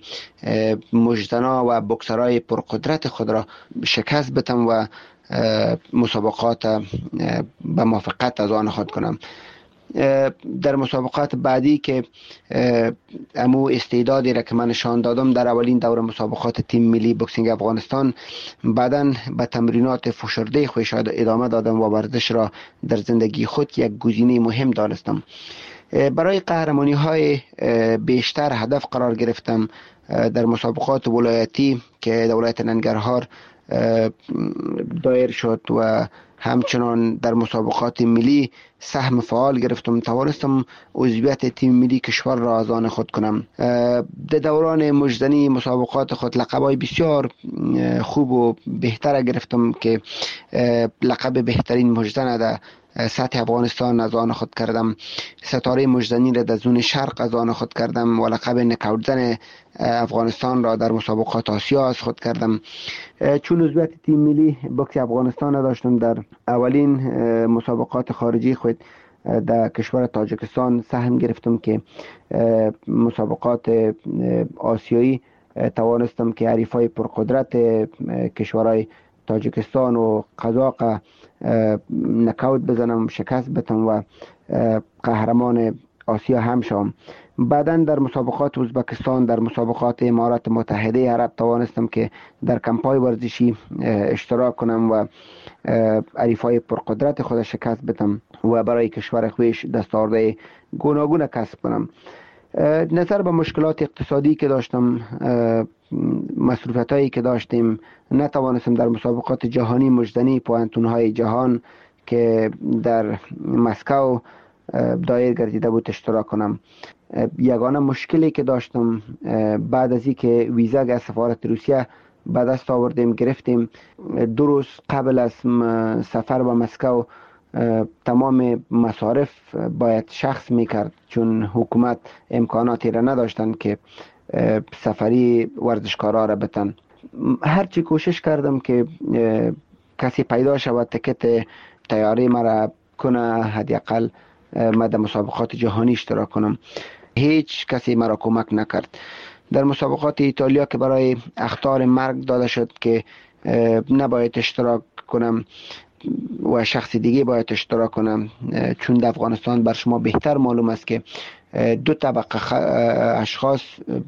مجتنا و بوکسرای پرقدرت خود را شکست بدم و مسابقات به موفقیت از آن خود کنم. در مسابقات بعدی که امو استعدادی را که من نشان دادم در اولین دور مسابقات تیم ملی بوکسینگ افغانستان، بعداً به تمرینات فشرده خودش ادامه دادم و ورزش را در زندگی خود یک گزینه مهم دانستم. برای قهرمانی های بیشتر هدف قرار گرفتم. در مسابقات ولایتی که در ولایت ننگرهار دایر شد و همچنان در مسابقات ملی سهم فعال گرفتم، توانستم عضویت تیم ملی کشور را از آن خود کنم. در دوران مجدنی مسابقات خود لقب‌های بسیار خوب و بهتر گرفتم که لقب بهترین مجدن در سطح افغانستان از آن خود کردم، ستاره مجدنی را در زون شرق از آن خود کردم و لقب نکاوتزن افغانستان را در مسابقات آسیا از خود کردم. چون عضویت تیم ملی بوکس افغانستان داشتم، در اولین مسابقات خارجی خود در کشور تاجیکستان سهم گرفتم که مسابقات آسیایی توانستم که حریفای پرقدرت کشورهای تاجیکستان و قزاق نکاوت بزنم، شکست بدم و قهرمان آسیا هم شوم. بعداً در مسابقات ازبکستان، در مسابقات امارات متحده عرب توانستم که در کمپای ورزشی اشتراک کنم و حریفای پرقدرت خود شکست بدم و برای کشور خویش دستاوردهای گوناگون کسب کنم. نظر به مشکلات اقتصادی که داشتم، مصروفیت هایی که داشتیم، نتوانستم در مسابقات جهانی مجدنی پوانتون های جهان که در مسکو دایر گردیده بود اشتراک کنم. یگانه مشکلی که داشتم بعد از اینکه ویزا از سفارت روسیه به دست آوردیم گرفتیم، دو روز قبل از سفر به مسکو تمام مصارف باید شخص میکرد، چون حکومت امکاناتی را نداشتن که سفری ورزشکارا را بتن. هرچی کوشش کردم که کسی پیدا شود تکت تیاری مرا کنه، حداقل من در مسابقات جهانی اشتراک کنم، هیچ کسی مرا کمک نکرد. در مسابقات ایتالیا که برای اخطار مرگ داده شد که نباید اشتراک کنم و شخص دیگه باید اشتراک کنم، چون در افغانستان بر شما بهتر معلوم است که دو طبقه اشخاص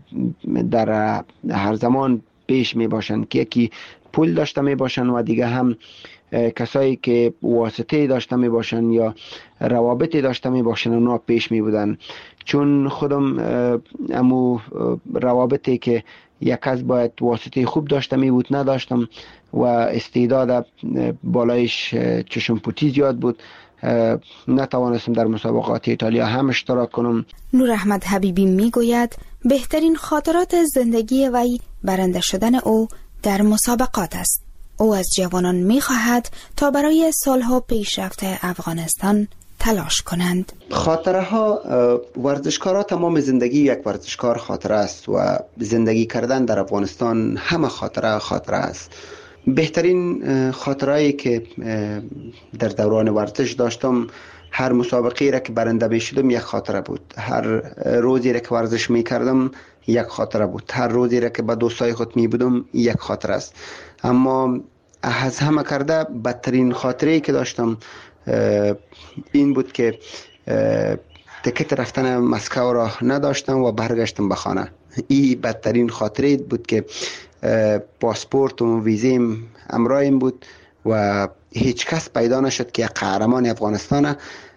در هر زمان پیش می باشند که یکی پول داشته می باشند و دیگه هم کسایی که واسطه داشته می باشند یا روابطی داشته می باشند اونا پیش می بودن. چون خودم امو روابطی که یک کس باید واسطه خوب داشته می بود نداشتم و استعداد بالایش چشم پوتی زیاد بود، نتوانستم در مسابقات ایتالیا هم اشتراک کنم. نور احمد حبیبی می گوید بهترین خاطرات زندگی وی برنده شدن او در مسابقات است. او از جوانان می خواهد تا برای صلح و پیشرفت افغانستان تلاش کنند. خاطره ها، ورزشکارا تمام زندگی یک ورزشکار خاطره است و زندگی کردن در افغانستان همه خاطره خاطره است. بهترین خاطرهایی که در دوران ورزش داشتم، هر مسابقه را که برنده می شدم یک خاطره بود، هر روزی را که ورزش می کردم یک خاطره بود، هر روزی را که با دوستای خود می بودم یک خاطره است. اما از همه کرده بدترین خاطره که داشتم این بود که تکت رفتن مسکو را نداشتم و برگشتم به خانه. این بدترین خاطره بود که پاسپورت و ویزیم همراهم بود و هیچ کس پیدا نشد که قهرمان افغانستان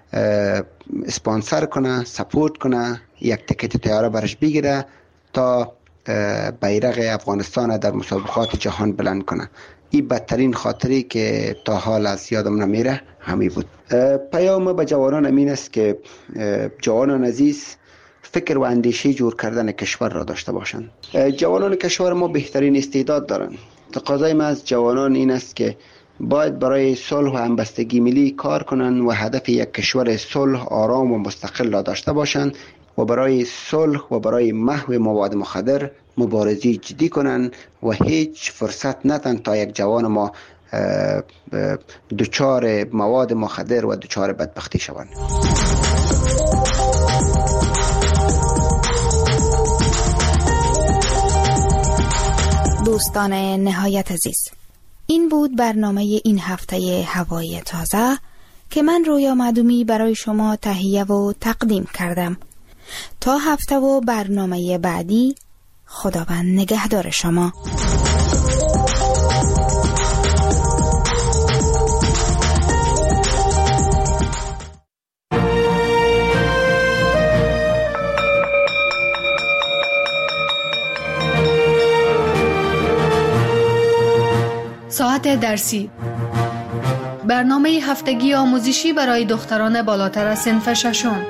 اسپانسر کنه، سپورت کنه، یک تکت طیاره برش بگیره تا بیرق افغانستان در مسابقات جهان بلند کنه. این بدترین خاطری که تا حال از یادم نمیره همی بود. پیام به جوانان امین است که جوانان عزیز فکر و اندیشه جور کردن کشور را داشته باشند. جوانان کشور ما بهترین استعداد دارند. تقاضای ما از جوانان این است که باید برای صلح و همبستگی ملی کار کنند و هدف یک کشور صلح، آرام و مستقل را داشته باشند و برای صلح و برای محو مواد مخدر مبارزه جدی کنند و هیچ فرصت ندن تا یک جوان ما دچار مواد مخدر و دچار بدبختی شوند. دوستان نهایت عزیز، این بود برنامه این هفته هوای تازه که من رویا معدومی برای شما تهیه و تقدیم کردم. تا هفته و برنامه بعدی، خداوند نگهدار شما. ساعت درسی، برنامه هفتگی آموزشی برای دختران بالاتر از صنف ششم.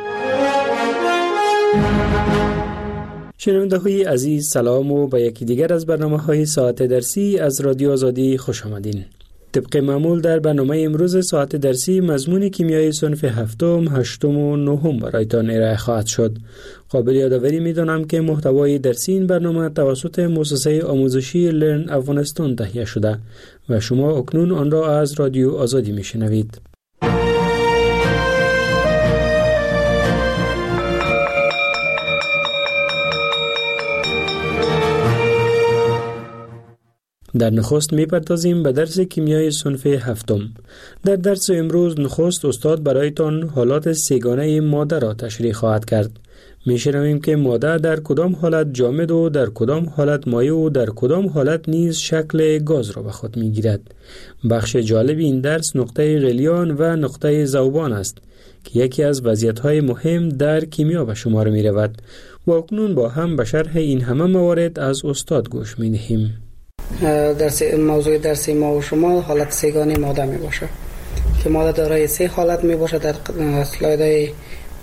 شنونده های عزیز، سلام و به یکی دیگر از برنامه های ساعت درسی از رادیو آزادی خوش آمدین. طبق معمول در برنامه امروز ساعت درسی مضمون کیمیای صنف هفتم، هشتم و نهم برایتان ارائه خواهد شد. قابل یادآوری می‌دانم که محتوای درسی این برنامه توسط مؤسسه آموزشی لرن افغانستان تهیه شده و شما اکنون آن را از رادیو آزادی می‌شنوید. در نخست می‌پردازیم به درس کیمیای صنف هفتم. در درس امروز نخست استاد برایتان حالات سه‌گانه ماده را تشریح خواهد کرد. می‌شنویم که ماده در کدام حالت جامد و در کدام حالت مایع و در کدام حالت نیز شکل گاز را به خود می‌گیرد. بخش جالب این درس نقطه غلیان و نقطه ذوبان است که یکی از وضعیت‌های مهم در کیمیا به شمار می‌رود و اکنون با هم به شرح این همه موارد از استاد گوش می‌دهیم. درس موضوع درس ما و شما حالت سه‌گانه ماده می باشه که ماده دارای سه حالت می باشه. در اسلایدهای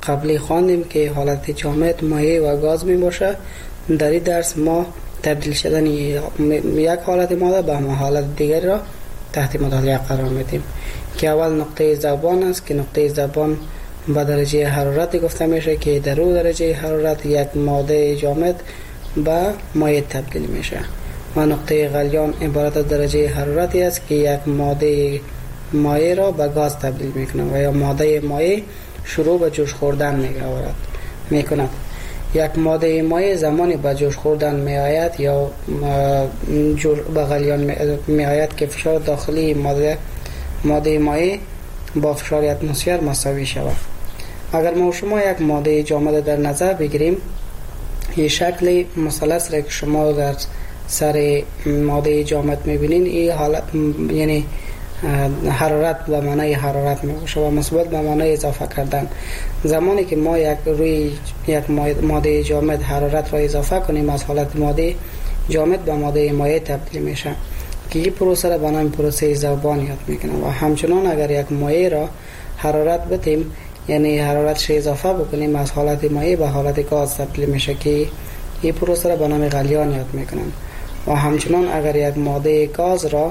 قبلی خواندیم که حالت جامد مایع و گاز می باشه. در این درس ما تبدیل شدن یک حالت ماده به حالت دیگر را تحت مطالعه قرار میدیم که اول نقطه زبان است که نقطه زبان با درجه حرارت گفته میشه که در او درجه حرارت یک ماده جامد به مایع تبدیل میشه و نقطه غلیان عبارت از درجه حرارتی است که یک ماده مایع را به گاز تبدیل میکنه و یا ماده مایع شروع به جوش خوردن میگوارد میکند. یک ماده مایع زمانی به جوش خوردن میآید یا به غلیان میآید که فشار داخلی ماده ماده مایع با فشار اتمسفر مساوی شود. اگر ما شما یک ماده جامد در نظر بگیریم، این شکل مثلث را که شما در سر ماده جامد میبینین، این حالت یعنی حرارت به معنای حرارت میباشه و مثبت به معنای اضافه کردن. زمانی که ما یک روی یک ماده جامد حرارت را اضافه کنیم، از حالت ماده جامد به ماده مایع تبدیل میشه که این پروسه را به نام پروسه ذوبان یاد میکنه. و همچنان اگر یک مایع را حرارت بدیم، یعنی حرارتش اضافه بکنیم، از حالت مایع به حالت گاز تبدیل میشه که این پروسه را به نام غلیان یاد میکنن. و همچنان اگر یک ماده گاز را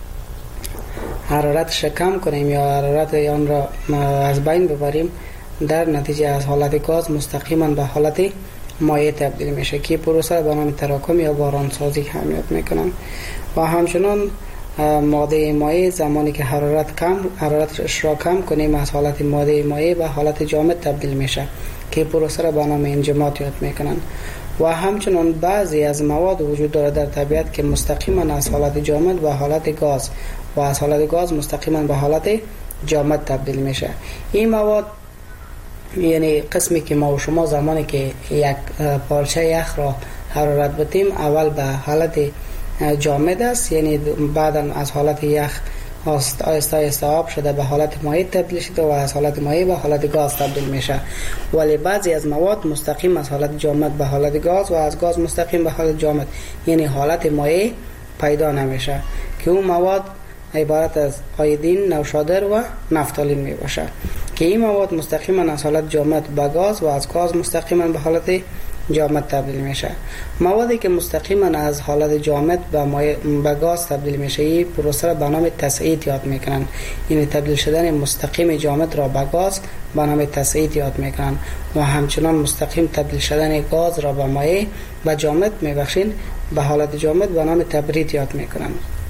حرارتش کم کنیم یا حرارت آن را از بین ببریم، در نتیجه از حالت گاز مستقیما به حالت مایع تبدیل میشه که پروسه به نام تراکم یا بارانسازی هم یاد میکنن. و همچنان ماده مایع زمانی که حرارت کم حرارتش را کم کنیم، از حالت ماده مایع به حالت جامد تبدیل میشه که پروسه را به نام انجماد یاد میکنن. و همچنان بعضی از مواد وجود داره در طبیعت که مستقیما از حالت جامد به حالت گاز و از حالت گاز مستقیما به حالت جامد تبدیل میشه. این مواد یعنی قسمی که ما و شما زمانی که یک پارچه یخ را حرارت بدیم، اول به حالت جامد است، یعنی بعدا از حالت یخ آهسته آهسته آب شده به حالت مایع تبدیل شده و از حالت مایع به حالت گاز تبدیل میشه. ولی بعضی از مواد مستقیم از حالت جامد به حالت گاز و از گاز مستقیم به حالت جامد، یعنی حالت مایع پیدا نمیشه که اون مواد عبارت از آیودین، نوشادر و نفتالین می باشه که این مواد مستقیما از حالت جامد به گاز و از گاز مستقیما به حالت جامد تبدیل میشه. موادی که مستقیما از حالت جامد به به گاز تبدیل میشه، این پروسه را به نام تصعید یاد میکنن. یعنی تبدیل شدن مستقیم جامد را به گاز به نام تصعید یاد میکنن و همچنان مستقیم تبدیل شدن گاز را به مایع و جامد میبخشین به حالت جامد به نام تبرید یاد میکنن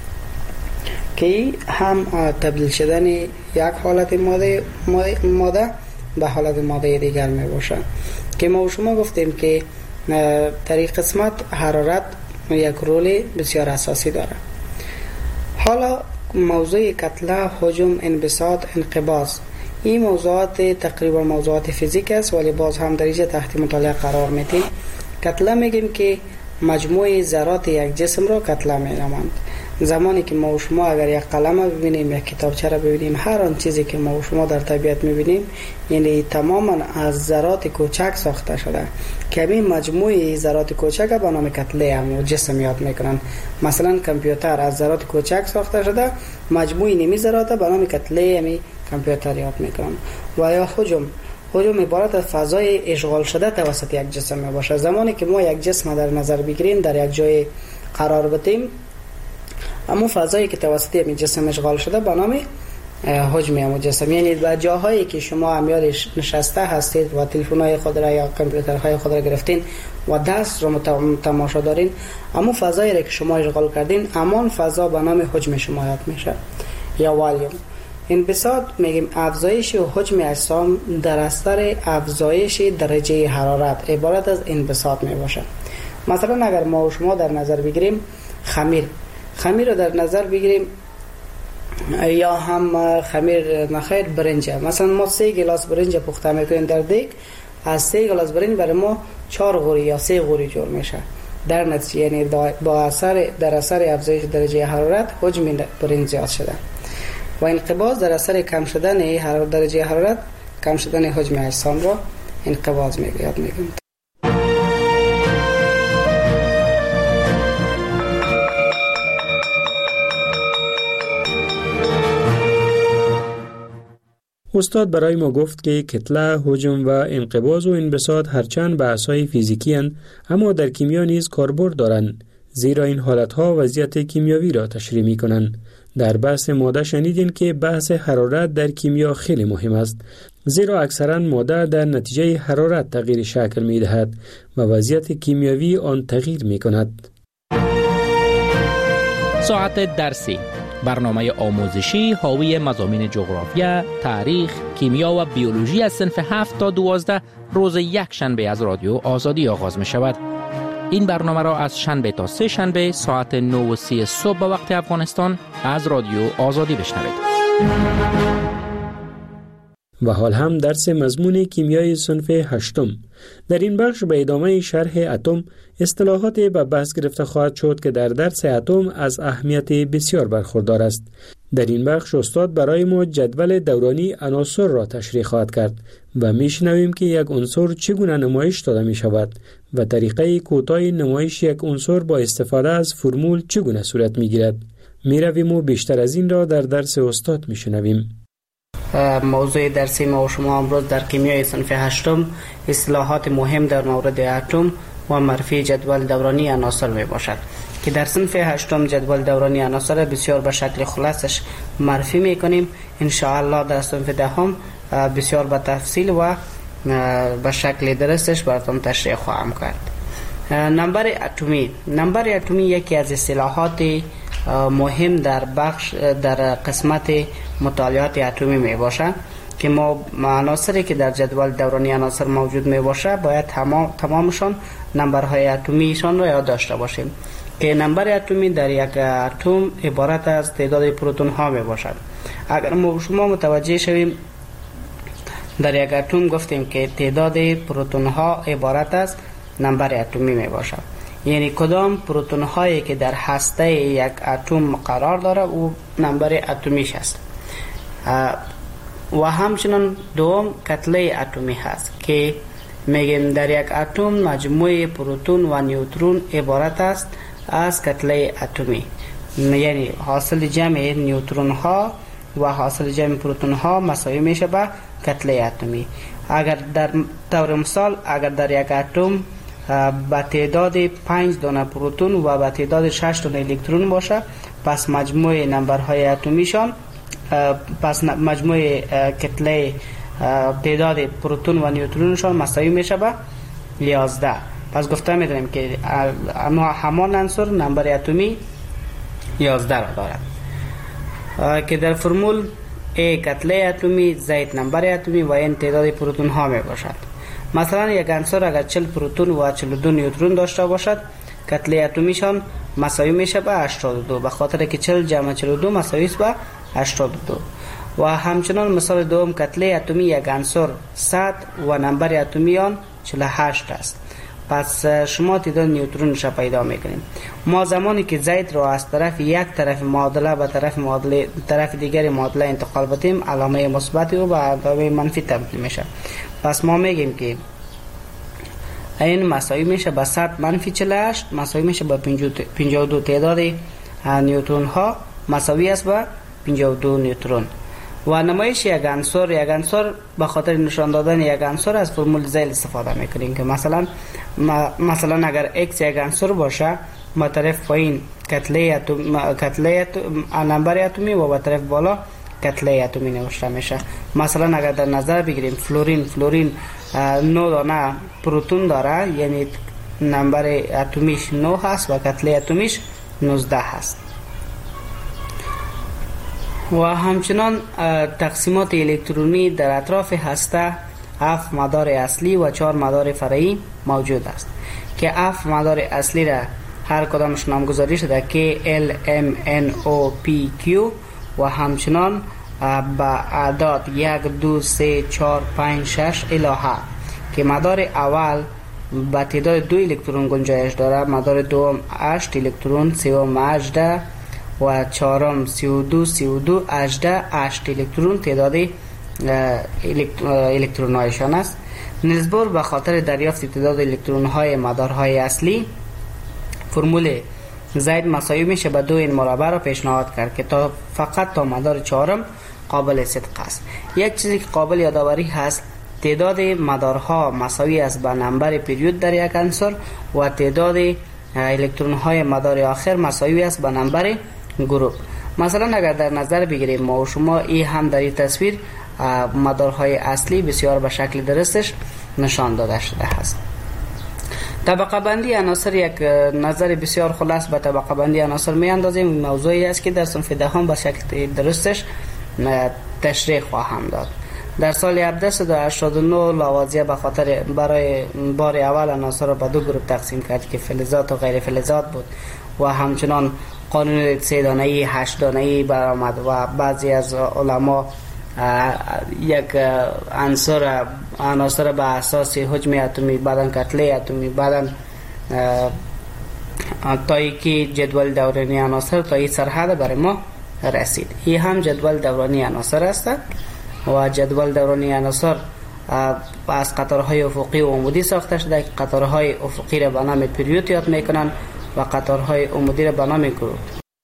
که هم تبدیل شدن یک حالت ماده ماده به حالت ماده دیگر می باشه. که ما و شما گفتیم که در این قسمت حرارت یک رول بسیار اساسی داره. حالا موضوع کتله، حجم، انبساط، انقباض، این موضوعات تقریبا موضوعات فیزیک است ولی باز هم در اینجا تحت مطالعه قرار میدیم. کتله میگیم که مجموع ذرات یک جسم را کتله می‌نامند. زمانی که ما و شما اگر یک قلم ببینیم، یک کتابچه را ببینیم، هر آن چیزی که ما و شما در طبیعت می‌بینیم یعنی تماما از ذرات کوچک ساخته شده که این مجموعه ذرات کوچک به نام کتله هم جسم یاد میکنن. مثلا کامپیوتر از ذرات کوچک ساخته شده، مجموعه نیمی ذرات به نام کتله همی کامپیوتر یاد میکنن. و یا حجم، حجم عبارت از فضای اشغال شده توسط یک جسم می باشه. زمانی که ما یک جسم در نظر بگیریم، در یک جای قرار بدیم، اما فضایی که توسط این جسم اشغال شده به نام حجم همون جسم، یعنی در جاهایی که شما امیال نشسته هستید و تلفن‌های خود را یا کامپیوترهای خود را گرفتین و دست را تماشا دارین، اما فضایی را که شما اشغال کردین، امان فضا به نام حجم شما یاد میشه یا والیوم. انبساط میگیم افزایش و حجم اجسام در اثر افزایش درجه حرارت عبارت از انبساط می باشه. مثلا اگر ما و شما در نظر بگیریم خمیر خمیر رو در نظر بگیریم یا هم خمیر نخیر برنج، مثلا ما سه گلاس برنج پخته میکنیم در دیگ، از سه گلاس برنج برای ما چهار غوری یا سه غوری جور میشه. در نتیجه یعنی با اثر در اثر افزایش درجه حرارت حجم برنج زیاد شده. و انقباض در اثر کم شدن درجه حرارت کم شدن حجم اجسام را انقباض میگوید میگیم. استاد برای ما گفت که کتله، حجم و انقباض و انبساط هرچند بحث‌های فیزیکی اند، اما در کیمیا نیز کاربرد دارند، زیرا این حالتها وضعیت کیمیاوی را تشریح می‌کنند. در بحث ماده شنیدین که بحث حرارت در کیمیا خیلی مهم است، زیرا اکثرا ماده در نتیجه حرارت تغییر شکل می‌دهد و وضعیت کیمیاوی آن تغییر می‌کند. ساعت درسی، برنامه آموزشی حاوی مضامین جغرافیا، تاریخ، کیمیا و بیولوژی از صنف هفت تا دوازده روز یک شنبه از رادیو آزادی آغاز می شود. این برنامه را از شنبه تا سه شنبه ساعت نه و سی صبح به وقت افغانستان از رادیو آزادی بشنوید. و حال هم درس مضمون کیمیای صنف هشتم. در این بخش به ادامه شرح اتم اصطلاحات به بحث گرفته خواهد شد که در درس اتم از اهمیت بسیار برخوردار است. در این بخش استاد برای ما جدول دورانی عناصر را تشریح خواهد کرد و میشنویم که یک عنصر چگونه نمایش داده می شود و طریقه کوتاه نمایش یک عنصر با استفاده از فرمول چگونه صورت می گیرد. می رویم و بیشتر از این را در درس استاد می شنویم. موضوع درسی ما و شما امروز در کیمیای صنف هشتم اصطلاحات مهم در مورد اتم و معرفی جدول دورانی عناصر می باشد که در صنف هشتم جدول دورانی عناصر بسیار به شکل خلاصش معرفی می کنیم. ان شاء الله در صنف دهم بسیار به تفصیل و به شکل درستش براتون تشریح خواهم کرد. نمبر اتمی نمبر اتمی یکی از اصطلاحات مهم در بخش در قسمت مطالعات اتمی می باشد که ما عناصری که در جدول دورانی عناصر موجود می باشه باید تمام تمامشان نمبرهای اتمیشان را یاد داشته باشیم که نمبر اتمی در یک اتم عبارت از تعداد پروتون ها می باشد. اگر ما شما متوجه شویم در یک اتم گفتیم که تعداد پروتون ها عبارت از نمبر اتمی می باشد، یعنی کدام پروتون هایی که در هسته یک اتم قرار داره او نمبر اتمیش است. و همچنین دوم کتله اتمی هست که میگیم در یک اتم مجموعه پروتون و نیوترون عبارت است از کتله اتمی، یعنی حاصل جمع نیوترون ها و حاصل جمع پروتون ها مساوی میشه به کتله اتمی. اگر در طور مثال اگر در یک اتم با تعداد پنج دانه پروتون و با تعداد شش دانه الکترون باشه، پس مجموع نمبرهای اتمیشان پس مجموع کتله تعداد پروتون و نیوترونشان مساوی میشه به یازده. پس گفته میدونیم که همان عنصر نمبر اتمی یازده را دارد که در فرمول A کتله اتمی، زائد نمبر اتمی و این تعداد پروتون ها می باشد. مثلا یک عنصر اگر چهل پروتون و چهل و دو نیوترون داشته باشد، کتله اتمیشان مساوی میشه به هشتاد و دو، به خاطر که چهل جمع چهل و دو مساوی است به هشتاد و دو. و همچنان مثال دوم کتله اتمی یک عنصر صد و نمبر اتمی آن چهل و هشت است. پس شما تعداد نیوترونش پیدا میکنیم. ما زمانی که زید را از طرف یک طرف معادله به طرف معادله طرف دیگر معادله انتقال بدیم، علامه مثبت و به علامه منفی تبدیل میشه. پس ما میگیم که این مساوی میشه به صد منفی چهل و هشت، مساوی میشه به پنجاه و دو. تعداد نیوترون ها مساوی است به پنجاه و دو نیوترون. و نمایش یک عنصر یک عنصر به خاطر نشان دادن یک عنصر از فرمول زیل استفاده میکنیم که مثلا مثلا اگر x یک عنصر باشه، با طرف پایین کتله اتم کتله نمبر اتمی و با طرف بالا کتله اتمی نوشته میشه. مثلا اگر در نظر بگیریم فلورین فلورین نه دانه پروتون داره، یعنی نمبر اتمیش نه هست و کتله اتمیش نوزده هست. و همچنان تقسیمات الکترونی در اطراف هسته هفت مدار اصلی و چهار مدار فرعی موجود است که هفت مدار اصلی را هر کدامش نامگذاری شده که L, M, N, O, P, Q و همچنان با اعداد یک، دو، سه، چهار، پنج، شش الی ه که مدار اول با تعداد دو الکترون گنجایش داره، مدار دوم هشت الکترون، سوم هجده و چهارم سی و دو سی و دو هجده هشت الکترون تعداد الکترون هایشان است. نیلز بور به خاطر دریافت تعداد الکترون های مدارهای اصلی فرمول زید مساوی میشه به دو این مربع را پیشنهاد کرد که تا فقط تا مدار چهارم قابل صدق است. یک چیزی که قابل یادآوری هست، تعداد مدارها مساوی است به نمبر پریود در یک عنصر و تعداد الکترون های مدار آخر مساوی است به نمبر گروپ. مثلا اگر در نظر بگیریم ما و شما، این هم در این تصویر مدارهای اصلی بسیار به شکل درستش نشان داده شده است. طبقه بندی عناصر یک نظر بسیار خلاص به طبقه بندی عناصر می اندازیم. موضوعی است که در صنف دهم به شکل درستش تشریح خواهم داد. در سال هزار و هفتصد و هشتاد و نه لاوازیه به خاطر برای بار اول عناصر را به دو گروه تقسیم کرد که فلزات و غیر فلزات بود و همچنان قانون سه دانه‌ای هشت دانه‌ای برآمد و بعضی از علما یک عنصر عناصر به اساس حجم اتمی، بعدن کتله اتمی، بعدن تایی که جدول دورانی عناصر تا این سرحد برای ما رسید. این هم جدول دورانی عناصر است و جدول دورانی عناصر از قطارهای افقی و عمودی ساخته شده که قطارهای افقی را به نام پریود یاد میکنن و قطارهای عمودی را به نام گروپ.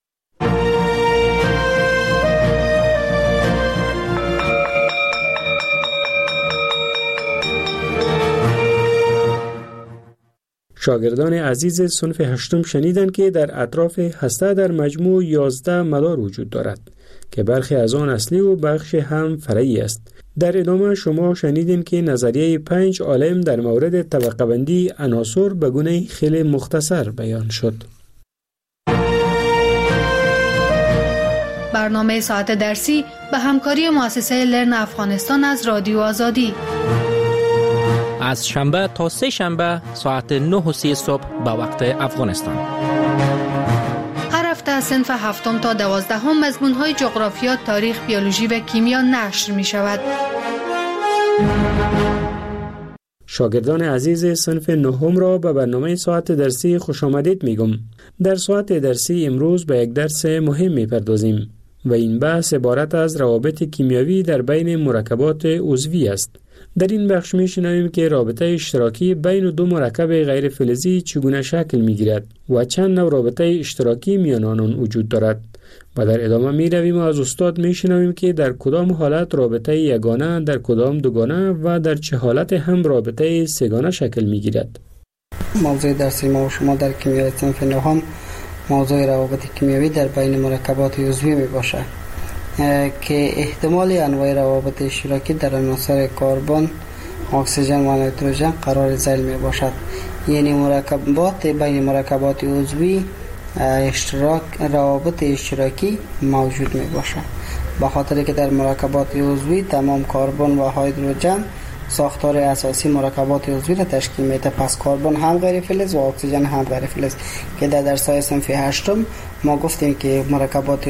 شاگردان عزیز صنف هشتم شنیدند که در اطراف هسته در مجموع یازده مدار وجود دارد که برخی از آن اصلی و بخش هم فرعی است. در ادامه شما شنیدیم که نظریه پنج عالم در مورد طبقه بندی عناصر به گونه خیلی مختصر بیان شد. برنامه ساعت درسی به همکاری مؤسسه لرن افغانستان از رادیو آزادی. از شنبه تا سه شنبه ساعت نه و سی صبح به وقت افغانستان. هر هفته از صنف هفتم تا دوازدهم مضمون‌های جغرافیا، تاریخ، بیولوژی و کیمیا نشر می شود. شاگردان عزیز صنف نهم را به برنامه ساعت درسی خوش آمدید می گم. در ساعت درسی امروز به یک درس مهم می پردازیم و این بحث عبارت از روابط کیمیایی در بین مرکبات عضوی است. در این بخش می شنویم که رابطه اشتراکی بین دو مرکب غیر فلزی چگونه شکل می گیرد و چند نوع رابطه اشتراکی میان آنان وجود دارد و در ادامه می رویم و از استاد می شنویم که در کدام حالت رابطه یگانه، در کدام دوگانه و در چه حالت هم رابطه سه‌گانه شکل می گیرد. موضوع درسی ما و شما در کیمیای صنف نهم موضوع روابط کیمیایی در بین مرکبات عضوی می باشد که احتمال انواع روابط اشتراکی در عناصر کربن، اکسیژن و نیتروژن قرار ذیل می باشد. یعنی مرکبات بین مرکبات عضوی اشتراک روابط اشتراکی موجود می باشد، به خاطر که در مرکبات عضوی تمام کربن و هیدروژن ساختار اساسی مرکبات عضوی را تشکیل میده. پس کربن هم غیر فلز و اکسیژن هم غیر فلز که در درس‌های صنف هشتم ما گفتیم که مرکبات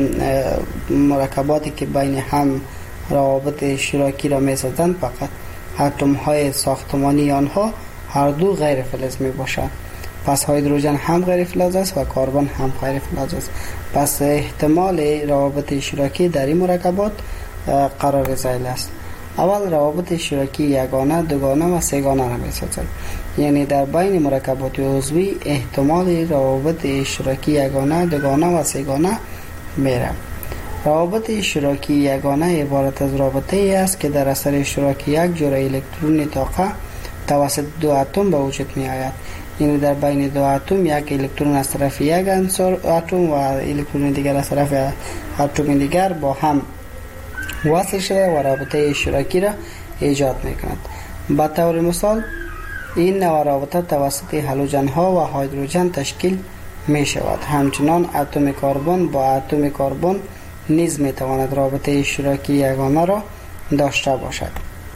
مرکباتی که بین هم روابط اشتراکی را میسازند فقط اتم های ساختمانی آنها هر دو غیر فلز می باشند. پس هیدروژن هم غیر فلز است و کربن هم غیر فلز است. پس احتمال روابط اشتراکی در این مرکبات قرار ذیل است. اول روابط اشتراکی یگانه، دوگانه و سه‌گانه را می‌سازند. یعنی در بین مرکبات عضوی احتمال روابط اشتراکی یگانه، دوگانه و سه‌گانه میره. روابط اشتراکی یگانه عبارت از رابطه ای است که در اثر اشتراک یک جرعه الکترون طاقه توسط دو اتم به وجود می آید. یعنی در بین دو اتم یک الکترون از طرف یک عنصر اتم و الکترون دیگر از طرف اتم دیگر با هم وصل شده و رابطه اشتراکی را ایجاد می کند. به طور مثال این نوع رابطه توسط هالوژن ها و هیدروژن تشکیل می شود. همچنان اتم کربن با اتم کربن نیز می تواند رابطه اشتراکی یگانه را داشته باشد.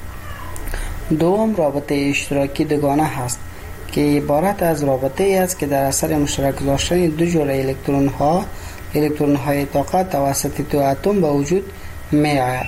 دوم رابطه اشتراکی دوگانه هست که عبارت از رابطه ای است که در اثر مشترک گذاشتن دو جور الکترون ها الکترون های طاقه توسط دو اتم به وجود می آید.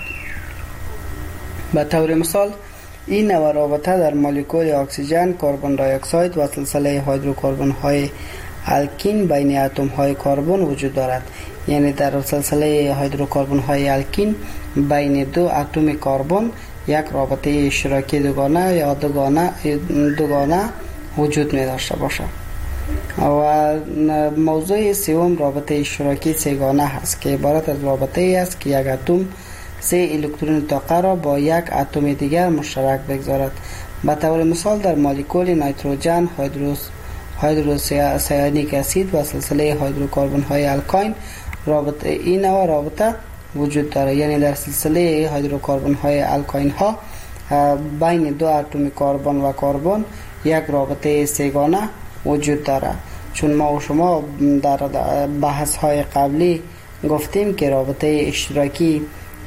به طور مثال این نوع رابطه در مولکول اکسیژن، کربن دی اکساید و سلسله هیدروکربن های الکین بین اتم های کربن وجود دارد. یعنی در سلسله هیدروکربن های الکین بین دو اتم کربن یک رابطه اشتراکی دوگانه یا دوگانه دوگانه وجود می داشته باشد. و موضوع سوم رابطه اشتراکی سه‌گانه هست که عبارت از رابطه ای است که یک اتم سه الکترون طاقه را با یک اتم دیگر مشترک بگذارد. به طور مثال در مولکول نیتروژن، هیدروس هیدروسیانیک اسید و سلسله هیدروکربن های الکاین رابطه این نوع رابطه وجود دارد. یعنی در سلسله هیدروکربن های الکاین ها بین دو اتم کربن و کربن یک رابطه سه‌گانه وجود دارد. چون ما و شما در بحث های قبلی گفتیم که رابطه اشتراکی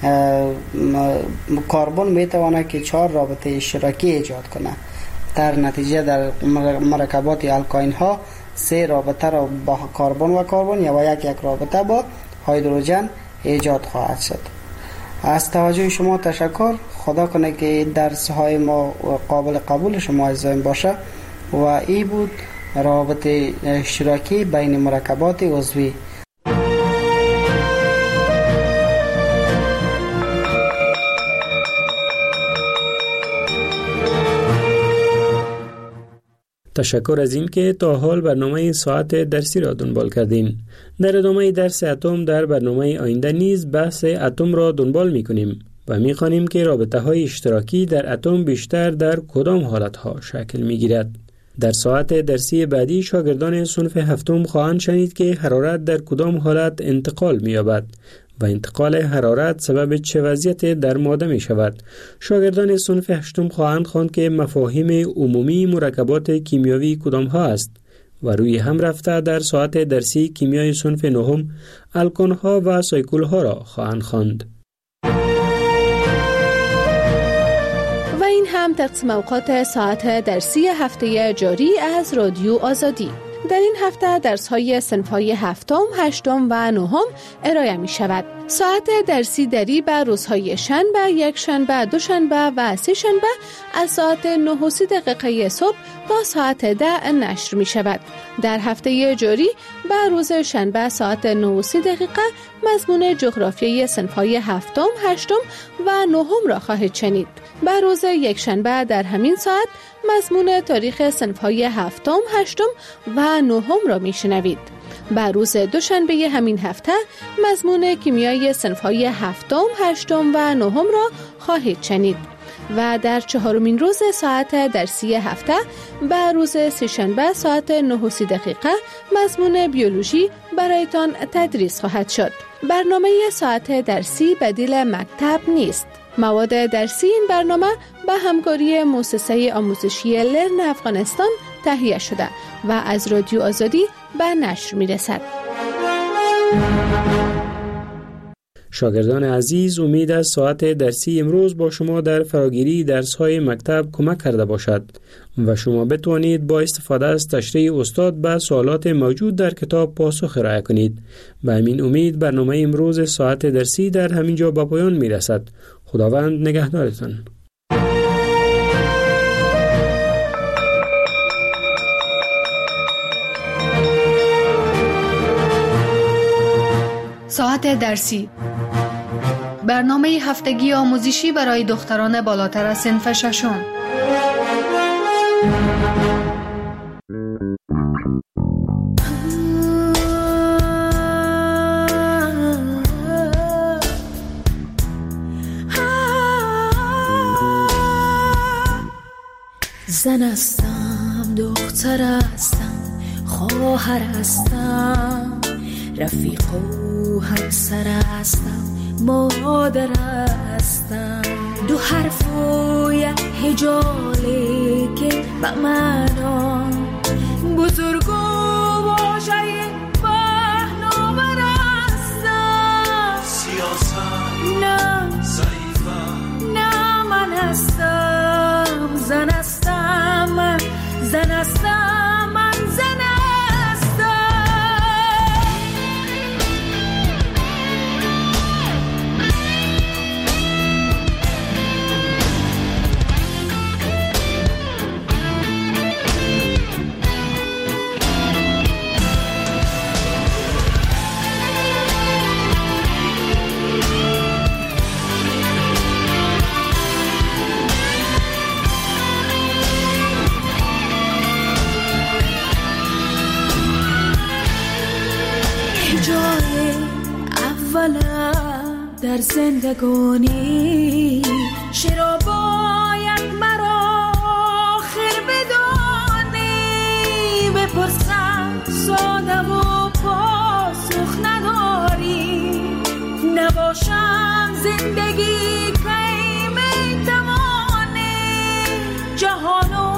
کربن میتواند که چهار رابطه اشتراکی ایجاد کنه. در نتیجه در مرکبات الکاین ها سه رابطه را با کربن و کربن یا یک یک رابطه با هیدروژن ایجاد خواهد شد. از توجه شما تشکر. خدا کنه که درس های ما قابل قبول شما عزیزان باشه. و این بود رابطه اشتراکی بین مرکبات عضوی. تشکر از این که تا حال برنامه ساعت درسی را دنبال کردین. در ادامه درس اتم در برنامه آینده نیز بحث اتم را دنبال می کنیم و می خوانیم که رابطه های اشتراکی در اتم بیشتر در کدام حالت ها شکل می گیرد. در ساعت درسی بعدی شاگردان صنف هفتم خواهند شنید که حرارت در کدام حالت انتقال می یابد و انتقال حرارت سبب چه وضعیت در ماده می شود. شاگردان صنف هشتم خواهند خواند که مفاهیم عمومی مرکبات کیمیاوی کدام ها است و روی هم رفته در ساعت درسی کیمیای صنف نهم الکن ها و سایکل ها را خواهند خواند. و این هم تقسیم اوقات ساعت درسی هفته جاری از رادیو آزادی. در این هفته درس‌های صنف‌های هفتم، هشتم و نهم ارائه می‌شود. ساعت درسی دری بر روزهای شنبه، یک شنبه، دو شنبه و سه شنبه از ساعت نه و سی دقیقه صبح تا ساعت ده نشر می‌شود. در هفته جاری بر روز شنبه ساعت نه و سی دقیقه مضمون جغرافیای صنف‌های هفتم، هشتم و نهم را خواهید شنید. بر روز یک شنبه در همین ساعت مضمون تاریخ صنف‌های هفتم، هشتم و نهم را میشنوید. بر روز دوشنبه همین هفته مضمون کیمیای صنف‌های هفتم، هشتم و نهم را خواهید شنید. و در چهارمین روز ساعت درسی هفته بر روز سه‌شنبه ساعت نه و سی دقیقه مضمون بیولوژی برایتان تدریس خواهد شد. برنامه ساعت درسی بدیل مکتب نیست. مواد درسی این برنامه به همکاری مؤسسه آموزشی لرن افغانستان تهیه شده و از رادیو آزادی به نشر می رسد. شاگردان عزیز، امید از ساعت درسی امروز با شما در فراگیری درس‌های مکتب کمک کرده باشد و شما بتوانید با استفاده از تشریح استاد به سوالات موجود در کتاب پاسخ ارائه کنید. به همین امید برنامه امروز ساعت درسی در همین جا به پایان می رسد. خداوند نگهدارتان. ساعت درسی، برنامه هفتگی آموزشی برای دختران بالاتر از صنف ششم. زن هستم، دختر هستم، خواهر هستم، رفیق و همسر هستم، مادر هستم. دو حرف و یک هجاله که به معنا بزرگ و واژه پهناور هستم. سیاست نه ضعیفم، نه من هستم زن هستم، من زن هستم، من زن در زندگانی، چرا باید مرا آخر بدانی؟ بپرسم ساده و پاسخ نداری، نباشم زندگی کی میتوانی؟ جهانو